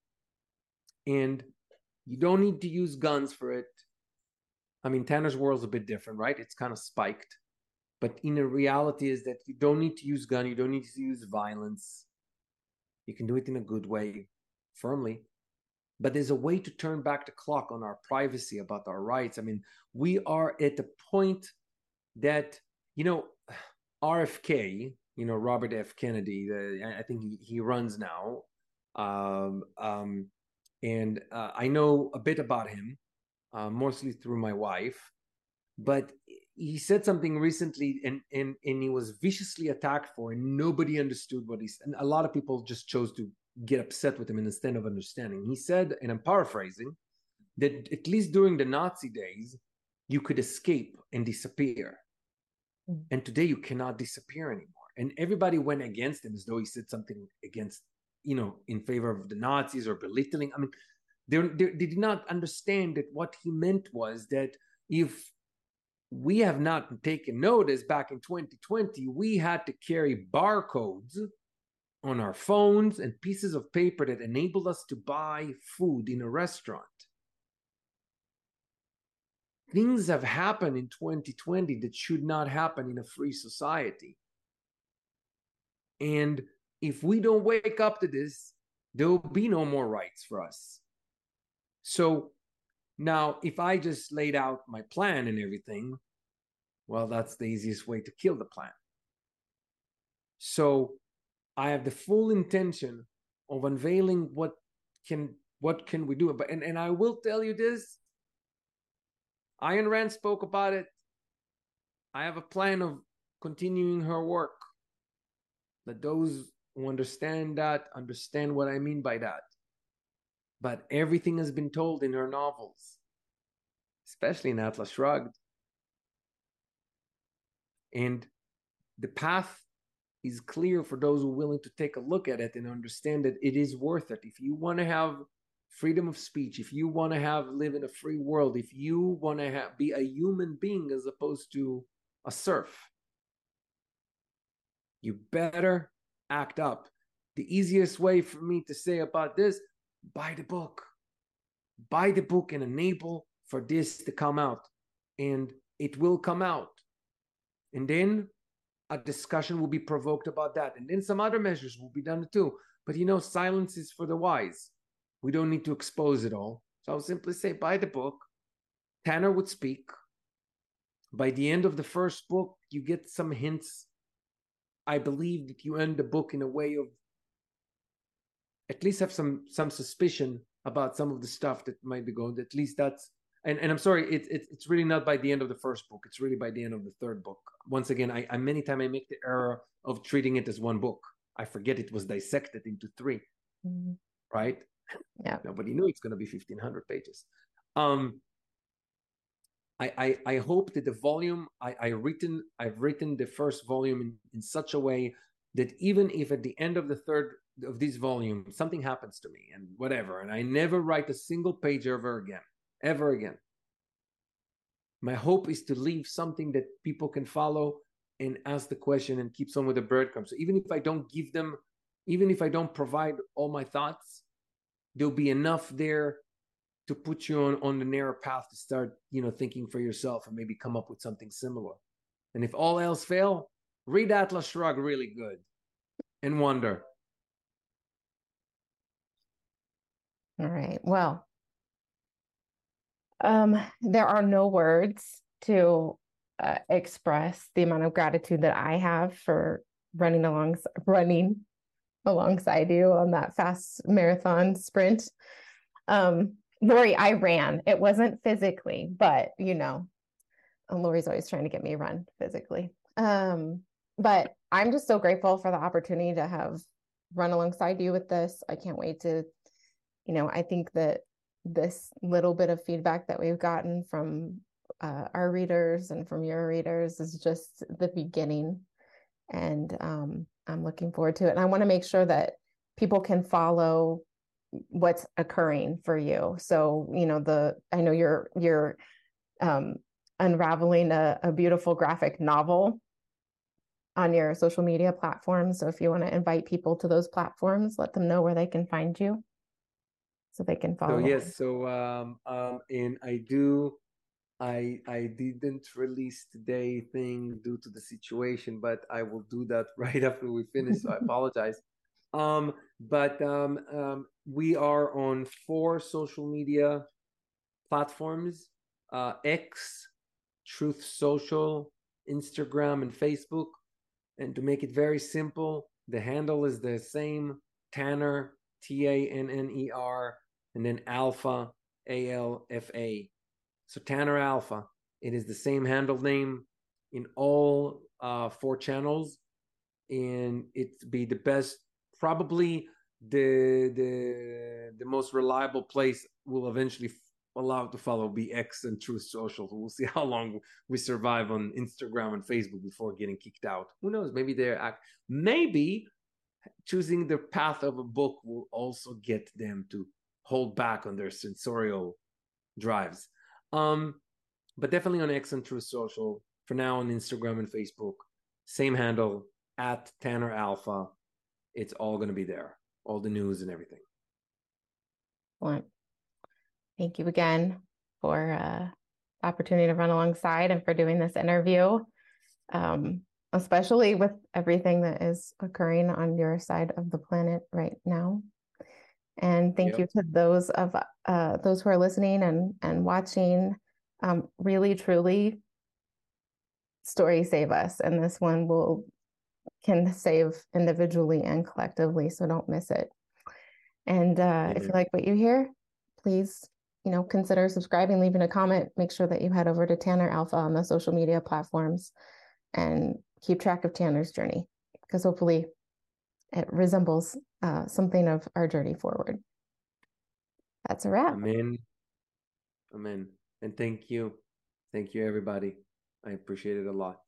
And you don't need to use guns for it. I mean, Tanner's world's a bit different, right? It's kind of spiked. But in the reality is that you don't need to use gun. You don't need to use violence. You can do it in a good way, firmly. But there's a way to turn back the clock on our privacy, about our rights. I mean, we are at the point that, you know, R F K, you know, Robert F. Kennedy, the, I think he, he runs now. Um, um, and uh, I know a bit about him, uh, mostly through my wife. But he said something recently, and, and, and he was viciously attacked for, and nobody understood what he said. And a lot of people just chose to get upset with him instead of understanding. He said, and I'm paraphrasing, that at least during the Nazi days, you could escape and disappear. Mm. And today you cannot disappear anymore. And everybody went against him as though he said something against, you know, in favor of the Nazis or belittling. I mean, they, they, they did not understand that what he meant was that if we have not taken notice back in twenty twenty, we had to carry barcodes on our phones and pieces of paper that enabled us to buy food in a restaurant. Things have happened in twenty twenty that should not happen in a free society. And if we don't wake up to this, there will be no more rights for us. So now, if I just laid out my plan and everything, well, that's the easiest way to kill the plan. So I have the full intention of unveiling what can what can we do. But and, and I will tell you this. Ayn Rand spoke about it. I have a plan of continuing her work. Let those who understand that understand what I mean by that. But everything has been told in her novels, especially in Atlas Shrugged. And the path is clear for those who are willing to take a look at it and understand that it is worth it. If you want to have freedom of speech, if you want to have live in a free world, if you want to have, be a human being as opposed to a serf, you better act up. The easiest way for me to say about this, buy the book. Buy the book and enable for this to come out. And it will come out. And then a discussion will be provoked about that. And then some other measures will be done too. But you know, silence is for the wise. We don't need to expose it all. So I'll simply say, buy the book. Tanner would speak. By the end of the first book, you get some hints. I believe that you end the book in a way of at least have some some suspicion about some of the stuff that might be going. At least that's, and, and I'm sorry, it's it, it's really not by the end of the first book. It's really by the end of the third book. Once again, I, I many times I make the error of treating it as one book. I forget it was dissected into three, mm-hmm. right? Yeah. Nobody knew it's going to be fifteen hundred pages. Um, I, I I hope that the volume I I written I've written the first volume in, in such a way that even if at the end of the third of this volume something happens to me and whatever, and I never write a single page ever again, ever again. My hope is to leave something that people can follow and ask the question and keep some with the breadcrumbs. So even if I don't give them, even if I don't provide all my thoughts, there'll be enough there to put you on, on the narrow path to start, you know, thinking for yourself and maybe come up with something similar. And if all else fail, read Atlas Shrugged really good and wonder. All right. Well, um, there are no words to uh, express the amount of gratitude that I have for running along, running alongside you on that fast marathon sprint. Um, Lori, I ran. It wasn't physically, but you know, Lori's always trying to get me to run physically. Um, but I'm just so grateful for the opportunity to have run alongside you with this. I can't wait to, you know, I think that this little bit of feedback that we've gotten from uh, our readers and from your readers is just the beginning. And um, I'm looking forward to it. And I want to make sure that people can follow what's occurring for you. So, you know, the, I know you're, you're um, unraveling a, a beautiful graphic novel on your social media platforms. So if you want to invite people to those platforms, let them know where they can find you so they can follow. So yes, so um, um, and I do, I I didn't release today thing due to the situation, but I will do that right after we finish. So I apologize. Um, but um, um, we are on four social media platforms: uh, X, Truth Social, Instagram, and Facebook. And to make it very simple, the handle is the same: Tanner, T A N N E R, and then Alpha, A L F A. So Tanner Alpha. It is the same handle name in all uh, four channels, and it be the best. Probably the the the most reliable place will eventually allow to follow be X and Truth Social. We'll see how long we survive on Instagram and Facebook before getting kicked out. Who knows? Maybe they're act. Maybe choosing the path of a book will also get them to hold back on their sensorial drives. Um, but definitely on X and Truth Social. For now, on Instagram and Facebook, same handle at Tanner Alpha. It's all going to be there, all the news and everything. Excellent. Thank you again for uh, the opportunity to run alongside and for doing this interview, um, especially with everything that is occurring on your side of the planet right now. And thank yep. you to those of uh, those who are listening and and watching. Um, really, truly, stories save us, and this one will can save individually and collectively. So don't miss it. And uh, if you like what you hear, please, you know, consider subscribing, leaving a comment. Make sure that you head over to Tanner Alpha on the social media platforms and keep track of Tanner's journey, because hopefully it resembles uh, something of our journey forward. That's a wrap. Amen. Amen. And thank you. Thank you, everybody. I appreciate it a lot.